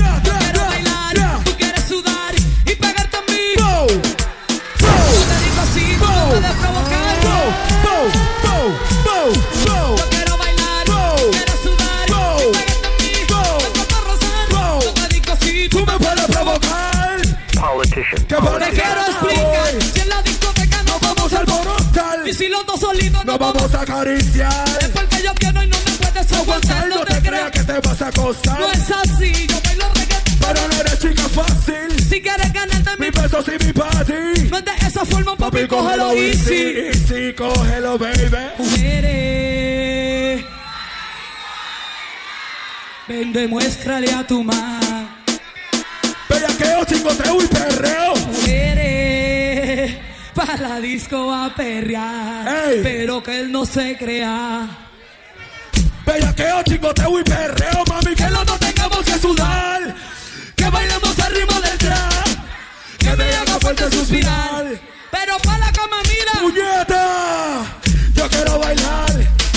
Que te quiero explicar. Si en la discoteca nos vamos a alborotar. Y si los dos solitos nos vamos a acariciar. Es porque yo quiero y no me puedes aguantar. No te creas que te vas a acostar. No es así, yo bailo reggaetón. Pero no eres chica fácil. Si quieres ganarte mi besos y mi party. No es de esa forma, papi, cógelo easy. Easy, cógelo, baby. Mujeres, ven, demuéstrale a tu man. Bellaqueo, chingoteo y perreo. Mujeres, pa' la disco a perrear. Ey. Pero que él no se crea. Bellaqueo, chingoteo y perreo, mami, que los dos tengamos que sudar. Que bailemos al ritmo del trap. Que me haga fuerte suspirar. Pero pa' la cama, mira. ¡Puñeta! Yo quiero bailar.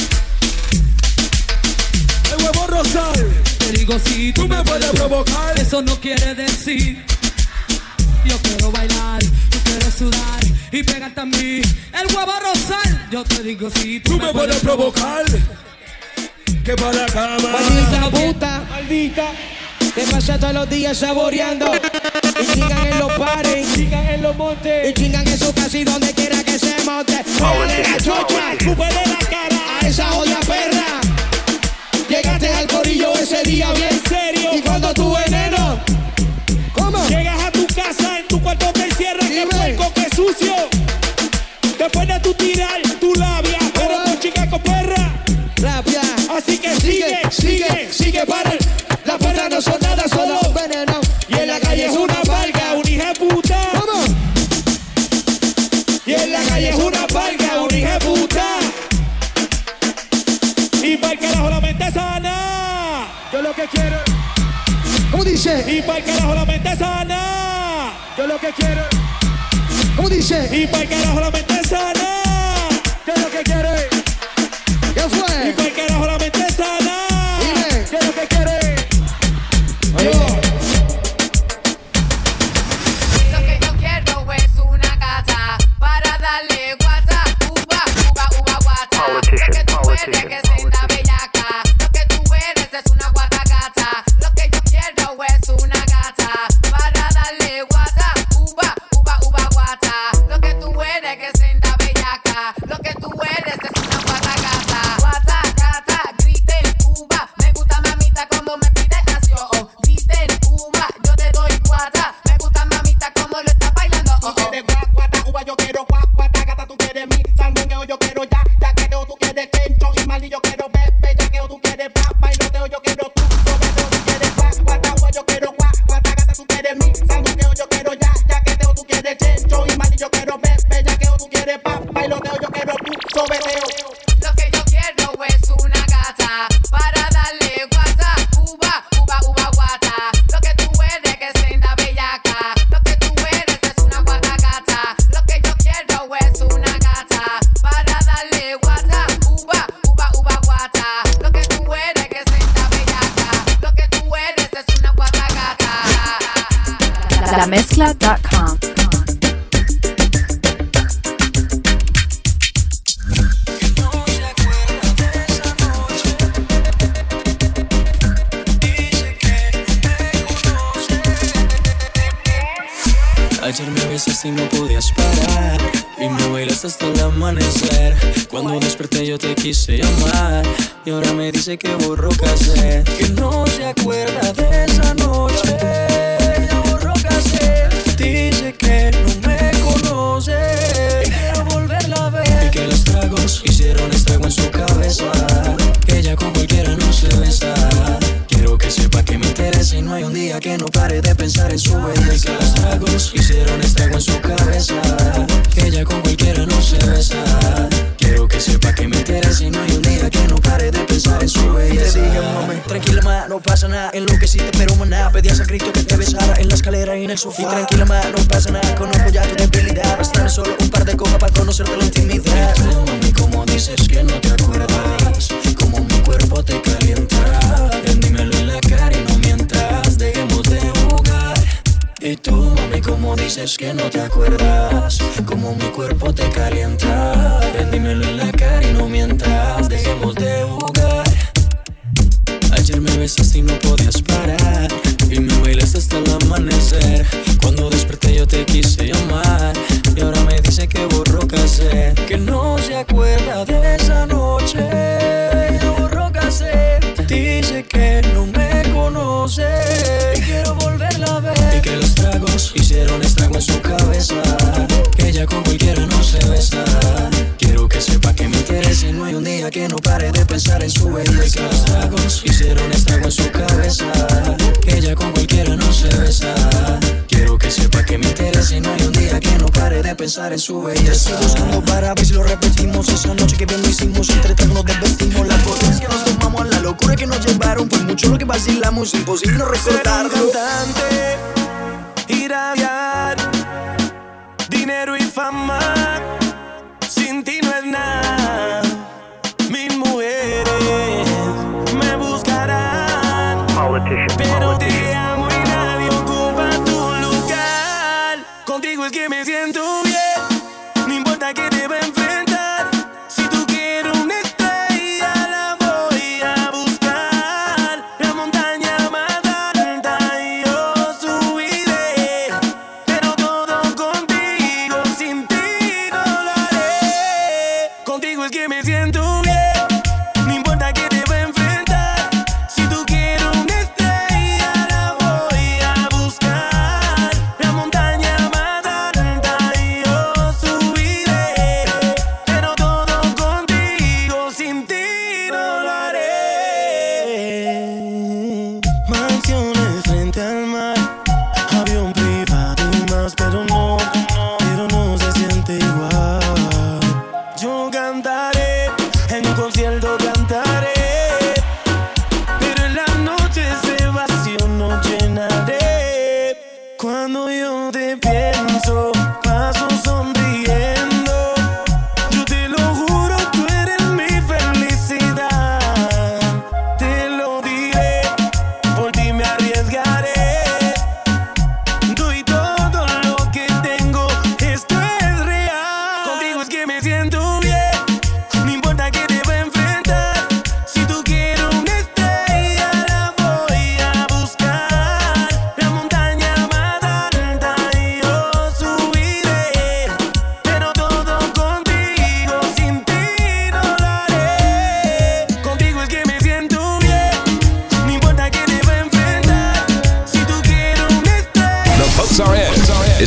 El huevo rosal. Te digo si tú me puedes provocar. Eso no quiere decir. Yo quiero bailar, tú quieres sudar y pegarte a mí. El huevo rosal. Yo te digo si tú me puedes provocar. Que para la cama. Maldita puta, maldita. Te pasas todos los días saboreando. Y chingan en los pares, chingan en los montes. Y chingan en su casa y donde quiera que se monte. Pégale la chocha, escúpele la cara a esa odia perra. Llegaste al corillo ese día bien serio. Y cuando tu veneno, ¿cómo? Llegas a tu casa, en tu cuarto te encierras. Qué puerco, qué sucio. Después de tu tirar tu labia, pero tu chica con perra. Rabia. Así que sigue, sigue, sigue, para. Las perras no son nada, solo veneno. Y en la calle es una palga, un hija de puta. ¿Cómo? Y en la calle es una palga, un hija de puta. Y pa'l carajo la mente sana. Yo lo que quiero. ¿Cómo dice? Y pa'l carajo la mente sana. Yo lo que quiero. ¿Cómo dice? Y pa'l carajo la mente sana. Yo lo que quiero. ¿Qué fue? Y pa'l carajo la mente sana. Dime. ¿Qué es lo que quiere? Oye. Lo que yo quiero es una esta es una guata gata. Lo que yo quiero es una gata para darle guata, uva, uva, uva, guata. Lo que tú eres que senda bellaca. Lo que tú eres es una guata gata. Guata gata, griten uva. Me gusta mamita como me pide canción. Griten uva, yo te doy guata. Me gusta mamita como lo está bailando. Tú quieres guata, uva, yo quiero guata gata. Tú quieres mi sandungueo, yo quiero ya que tú quieres quencho y mal y yo quiero bebé, ya que tú quieres bailoteo, yo quiero tú, tú quieres guata, uva, yo quiero guata gata. Tú quieres mi sandungueo, yo quiero ya que tú quieres quencho y mal y yo quiero bebé, ya que tú quieres bailoteo, yo quiero tú, sobeteo. Lo que yo quiero es una gata para darle guata, uva, uva, uva, guata. Lo que tú eres que senda bellaca. Lo que tú eres es una guata gata. Lo que yo quiero es una gata para darle guata, uva, uva, uva, guata. Lo que tú eres que senda bellaca. Lo que tú eres es una guata gata. LaMezcla.com. Ayer me besaste y no podías parar y me bailaste hasta el amanecer. Cuando desperté yo te quise llamar y ahora me dice que borró cassette, que no se acuerda de esa noche. Ya borró cassette, dice que no me conoce, que quiero volverla a ver y que los tragos hicieron estrago en su cabeza, que ella con cualquiera no se besa. Quiero que sepa que me interesa y no hay un día que no pare de pensar en su belleza. Los tragos hicieron estrago en su cabeza, que ella con cualquiera no se besa. Quiero que sepa que me interesa y no hay un día que no pare de pensar en su belleza. Te dije, mami, tranquila ma, no pasa nada. Enloqueciste pero maná, pedías a grito que te besara en la escalera y en el sofá. Y tranquila ma, no pasa nada, conozco ya tu debilidad. Bastame solo un par de copas para conocerte la intimidad. Y tú, mami, como dices que no te acuerdas, como mi cuerpo te calienta. Dímelo en la cara y no mientas, dejemos de jugar. Y tú, mami, como dices que no te acuerdas, como mi cuerpo te calienta. Dímelo en la cara y no mientas, dejemos de jugar. Ayer me besaste y no podías parar y me bailaste hasta el amanecer. Cuando desperté yo te quise llamar y ahora me dice que borró cassette, que no se acuerda de esa noche. Borró cassette, dice que no me conoce y quiero volverla a ver y que los tragos hicieron estrago en su cabeza, que ella con cualquiera no se besa. Quiero que sepa que me interesa y no hay un día que no pare de pensar en su belleza. Los tragos hicieron estrago en su cabeza, que ella con cualquiera no se besa. Quiero que sepa que me interesa y no hay un día que no pare de pensar en su belleza. Estoy buscando para ver si lo repetimos. Esa noche que bien lo hicimos, entre tanto nos desvestimos. Las fotos que nos tomamos, la locura que nos llevaron, por mucho lo que vacilamos, imposible no recordar. Ser un cantante, ir a viajar, dinero y fama, sin ti no es nada. Mil mujeres me buscarán, pero te amo y nadie ocupa tu lugar. Contigo es que me siento bien, no importa que te va a enfrentar. Si tú quieres una estrella la voy a buscar. La montaña más alta y yo subiré, pero todo contigo, sin ti no lo haré. Contigo es que me siento bien, no importa que te va a enfrentar. Si tú quieres una estrella la voy a buscar. La montaña más alta y yo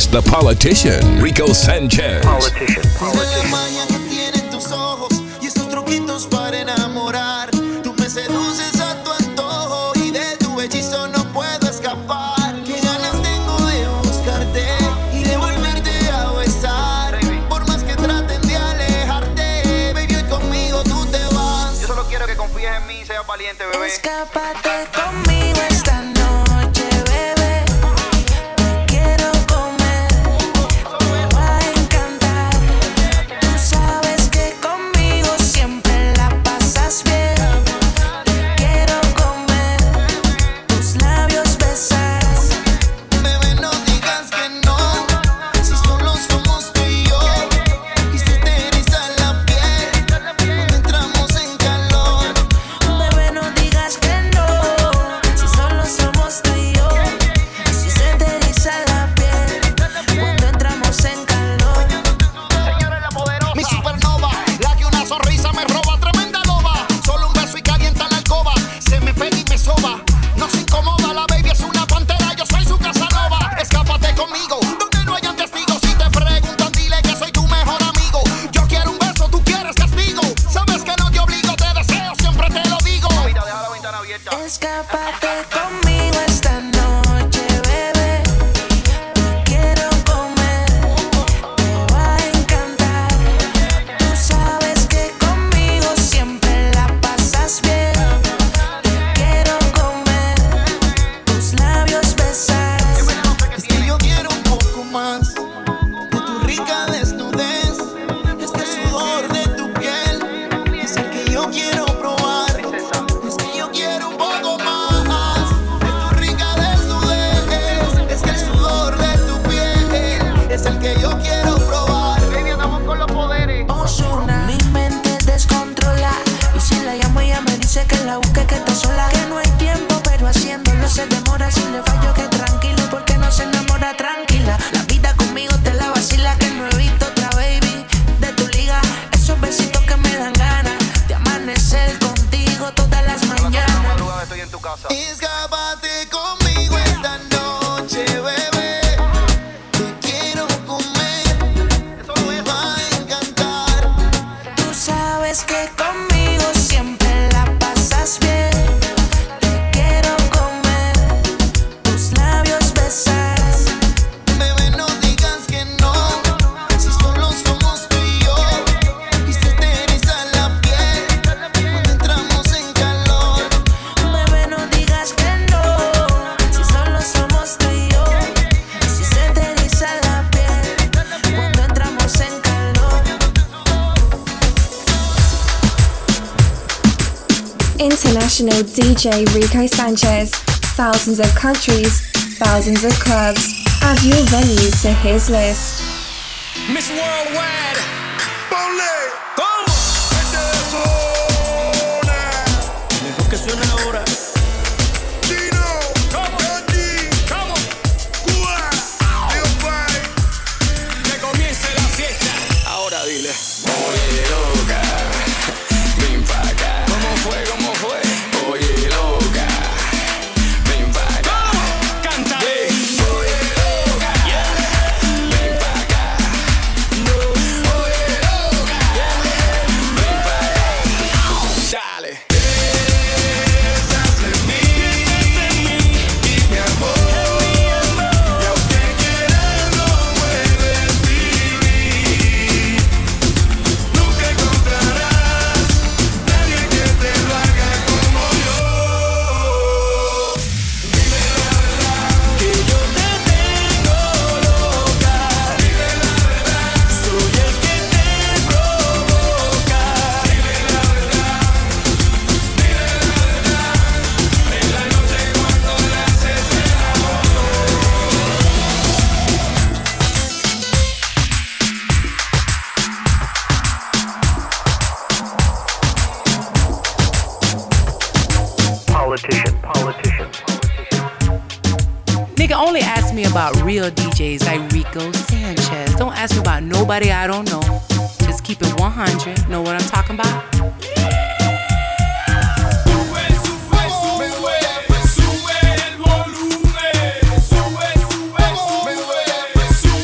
is the politician, Rico Sanchez. Mira la maña que tienen tus ojos y estos truquitos para enamorar. Tú me seduces a tu antojo y de tu hechizo no puedo escapar. Qué ganas tengo de buscarte y de volverte a besar. Por más que traten de alejarte, baby, hoy conmigo tú te vas. Yo solo quiero que confíes en mí y seas valiente, bebé. Escápate conmigo esta noche, bebé. Te quiero comer, te va a encantar. Tú sabes que conmigo siempre la pasas bien. Te quiero comer, tus labios besar. Bebé, no digas que no, si solo somos tú y yo. Y se te eriza la piel cuando entramos en calor. Bebé, no digas que no, si solo somos tú y yo. Si se te eriza la piel cuando entramos en calor. Mi supernova, la que una sonrisa me roba, tremenda loba. Solo un beso y calienta la alcoba. Se me pega y me soba, no se incomoda. La baby es una pantera, yo soy su casanova. Escápate conmigo, donde no hayan testigos. Si te preguntan, dile que soy tu mejor amigo. Yo quiero un beso, tú quieres castigo. Sabes que no te obligo, te deseo, siempre te lo digo. Deja la ventana abierta. Escápate conmigo esta noche, bebé. Te quiero comer, te va a encantar. Tú sabes que conmigo siempre la pasas bien. Te quiero comer, tus labios besar. Es que yo quiero un poco más de tu rica desnudez. Este sudor de tu piel es el que yo quiero probar. Es que yo quiero un poco más de tu rica desnudez. Es que el sudor de tu piel es el que yo quiero probar. Baby, andamos con los poderes. Ozuna. Mi mente descontrola. Y si la llamo, ella me dice que la busque, que está sola. Que no hay tiempo, pero haciéndolo se demora. Si le fallo, que tranquilo, porque no se enamora tranquila. La vida conmigo te la vacila, que no he visto otra baby de tu liga. Esos besitos que me dan ganas de amanecer contigo todas las mañanas. Madrugada estoy en tu casa. Escápate conmigo esta noche, bebé. Te quiero comer, me va a encantar. Tú sabes que conmigo siempre la pasas bien. Te quiero comer, tus labios besar. Bebé, no digas que no, si solo somos tú y yo. Y se te eriza la piel cuando entramos en calor. Bebé, no digas que no, si solo somos tú y yo. Si se te eriza la piel cuando entramos en calor. International DJ Rico Sanchez. Thousands of countries, thousands of clubs. Add your venue to his list. Miss Worldwide. Mejor que suene ahora. Que comience la fiesta. Ahora dile. Oye, loca, ven pa' acá. ¿Cómo fue? ¿Cómo fue? Oye, loca, ven pa' acá. Cántale. Oye, loca, ven pa' acá. Oye, loca, ven pa' acá. Dale. Piensas en mí y mi amor. Y aunque quieras no puedes vivir. Nunca encontrarás nadie que te lo haga como yo. Dime la verdad, que yo te tengo loca. Dime la verdad, soy el que te provoca. Dime la verdad, en la noche cuando le haces el amor. Politician. Nigga, only ask me about real DJs like Rico Sanchez. Don't ask me about nobody I don't know. Just keep it 100. Know what I'm talking about? Sube el volumen. Sube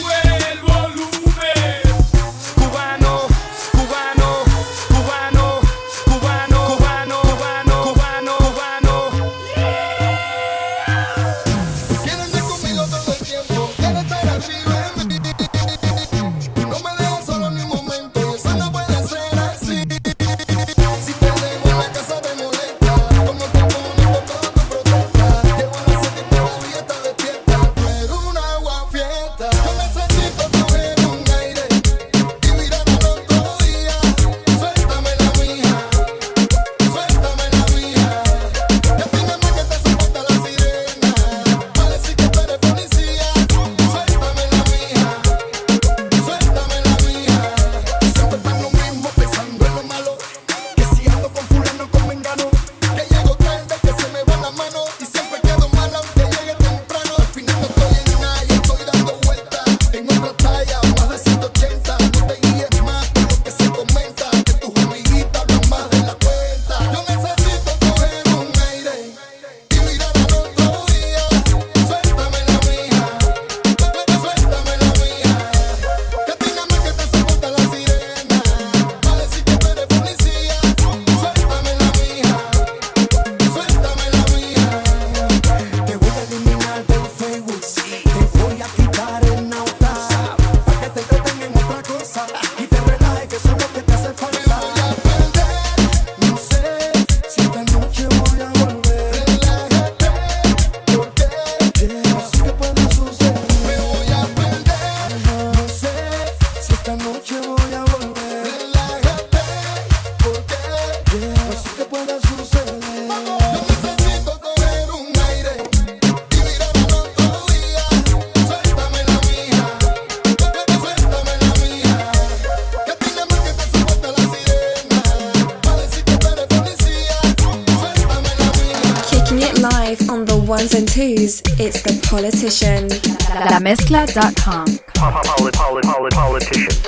On the ones and twos, it's The Politician. LaMezcla.com. Politician.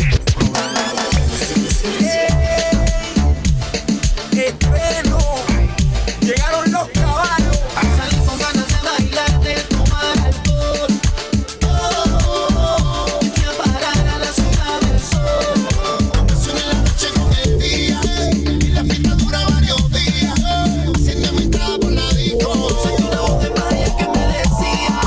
Estreno, llegaron los caballos. Salí con ganas de bailar, de tomar alcohol. Y a parar a la ciudad del sol. Conexión en la noche con el día. Y la fiesta dura varios días. Siente mi entrada por la disco. Soy una voz de Maya que me decía.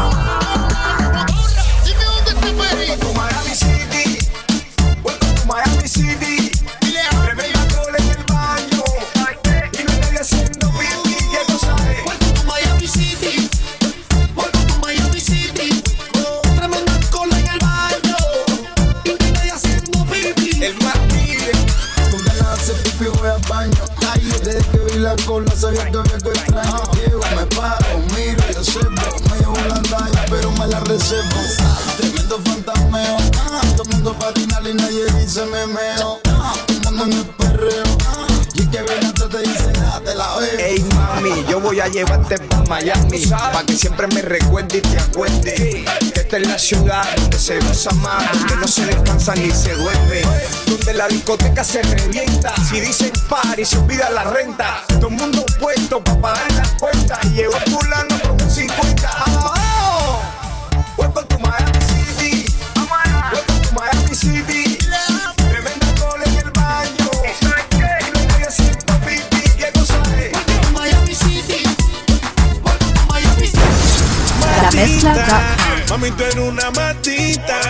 Dime dónde está Perry. To Miami City, welcome to Miami City. Bebé y alcohol en el baño. Y no estoy haciendo pipí, ¿qué cosa es? Welcome to Miami City. Welcome to Miami City. Tremendo alcohol en el baño. Y no estoy haciendo pipí. El más pide. Con ganas de hacer pipí voy al baño. Desde que vi la cola sabía todavía que extraño. Llego, me paro, miro y observo. Me llevo la talla pero me la reservo. Tremendo fantasmeo. Todo el mundo patina y nadie dice memeo. Todo el mundo en el perreo. Y es que viene antes te dice nada, te la veo. Ey mami, yo voy a llevarte pa' Miami, pa' que siempre me recuerde y te acuerde que esta es la ciudad donde se goza más, donde no se descansa ni se duerme, donde la discoteca se revienta. Si dicen party se olvida la renta. Todo el mundo puesto pa' pagar las cuentas y llegó fulano con un 50. ¡Oh! Welcome to Miami City. Welcome to Miami City. Tremenda alcohol en el baño. Y no estoy haciendo pipí, ¿qué cosa es? Welcome to Miami City. Welcome to Miami City. LaMezcla.com. Mami, tú eres una matita,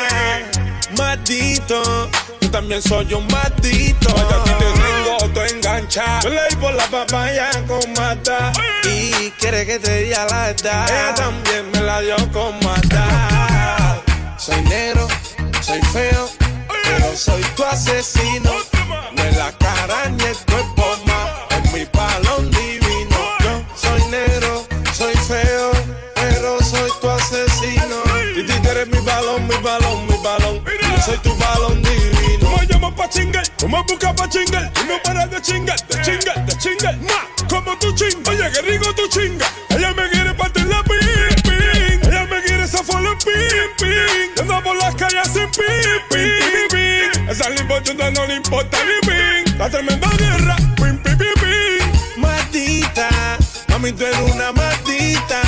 matito. Yo también soy un matito. Yo a ti te tengo todo enganchado. Yo leí por la papaya con mata. Y quiere que te diga la verdad. Ella también me la dio con mata. Soy negro, soy feo, pero soy tu asesino. No es la cara ni el cuerpo más, es mi balón divino. Yo soy negro, soy feo, pero soy tu asesino. Y tú eres mi balón, mi balón, mi balón. Yo soy tu balón divino. Tú me llamas pa' chingar, tú me buscas pa' chingar. Y no paras de chingar, de chingar, de chingar. Como tu chinga, oye que rico tu chinga. Ella me quiere partir la pin, pin. Ella me quiere zafar la pin, pin. Anda por las calles sin pin, pin, pin. Esa limpochuda no le importa ni pin. La tremenda guerra, pin, pin, pin, pin. Matita, mami tú eres una matita.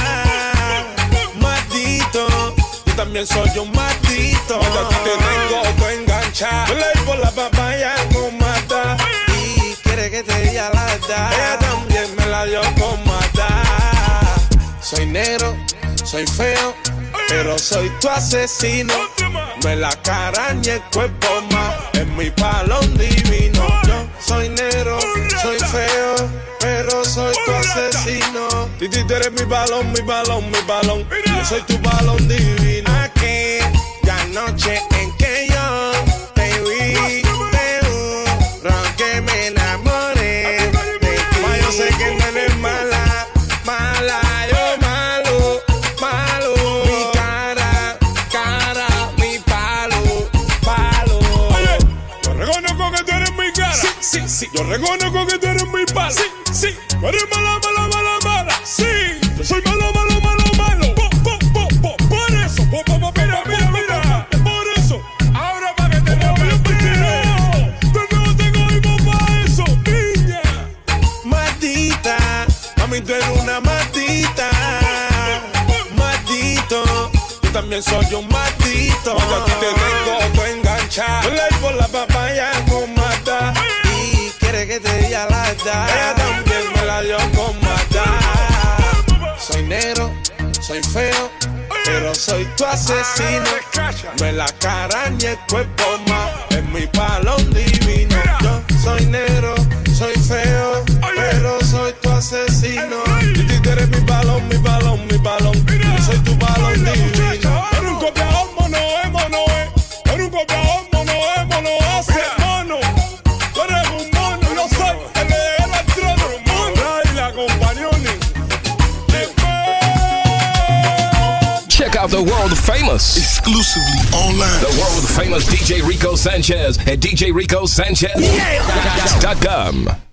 Matito, yo también soy un matito. Yo a ti te tengo todo enganchado. Yo leí por la papaya con mata. Y quiere que te diga la verdad. Ella también me la dio con mata. Soy negro, soy feo, pero soy tu asesino. No es la cara ni el cuerpo más, es mi balón divino. Yo soy negro, soy feo, pero soy tu asesino. Titi, tú eres mi balón, mi balón, mi balón. Yo soy tu balón divino. Aquella noche en que yo te vi, te juro que me enamoré de ti. Ma, yo sé que no eres mala, mala, yo malo, malo. Mi cara, cara, mi palo, palo. Oye, yo reconozco que tú eres mi cara. Sí, sí, sí. Yo reconozco que tú eres mi palo. Sí, sí. Tú eres mala, mala, mala, mala. Sí, yo soy malo, malo, malo, malo. Por eso, mira, mira, mira. Por eso, ahora para que te lo veas pichino. Tú no tengo hijos para eso, niña. Matita, mami, tú eres una matita. Matito, yo también soy un matito. Yo a ti te tengo todo enganchado. Yo leí por la papaya con mata. Y quiere que te diga la verdad. Ella también me la dio con mata. Soy negro, soy feo, pero soy tu asesino. No es la cara ni el cuerpo más, es mi balón divino. Yo soy negro, soy feo, pero soy tu asesino. Y tú eres mi balón, mi balón, mi balón. Yo soy tu balón divino. Eres un copiador, mono, mono, eres un copiador, mono, mono, hace mono. Tú eres un mono, yo soy el electrono, mono. Y la compañía. Check out the world famous, exclusively online, the world famous DJ Rico Sanchez at DJRicoSanchez.com.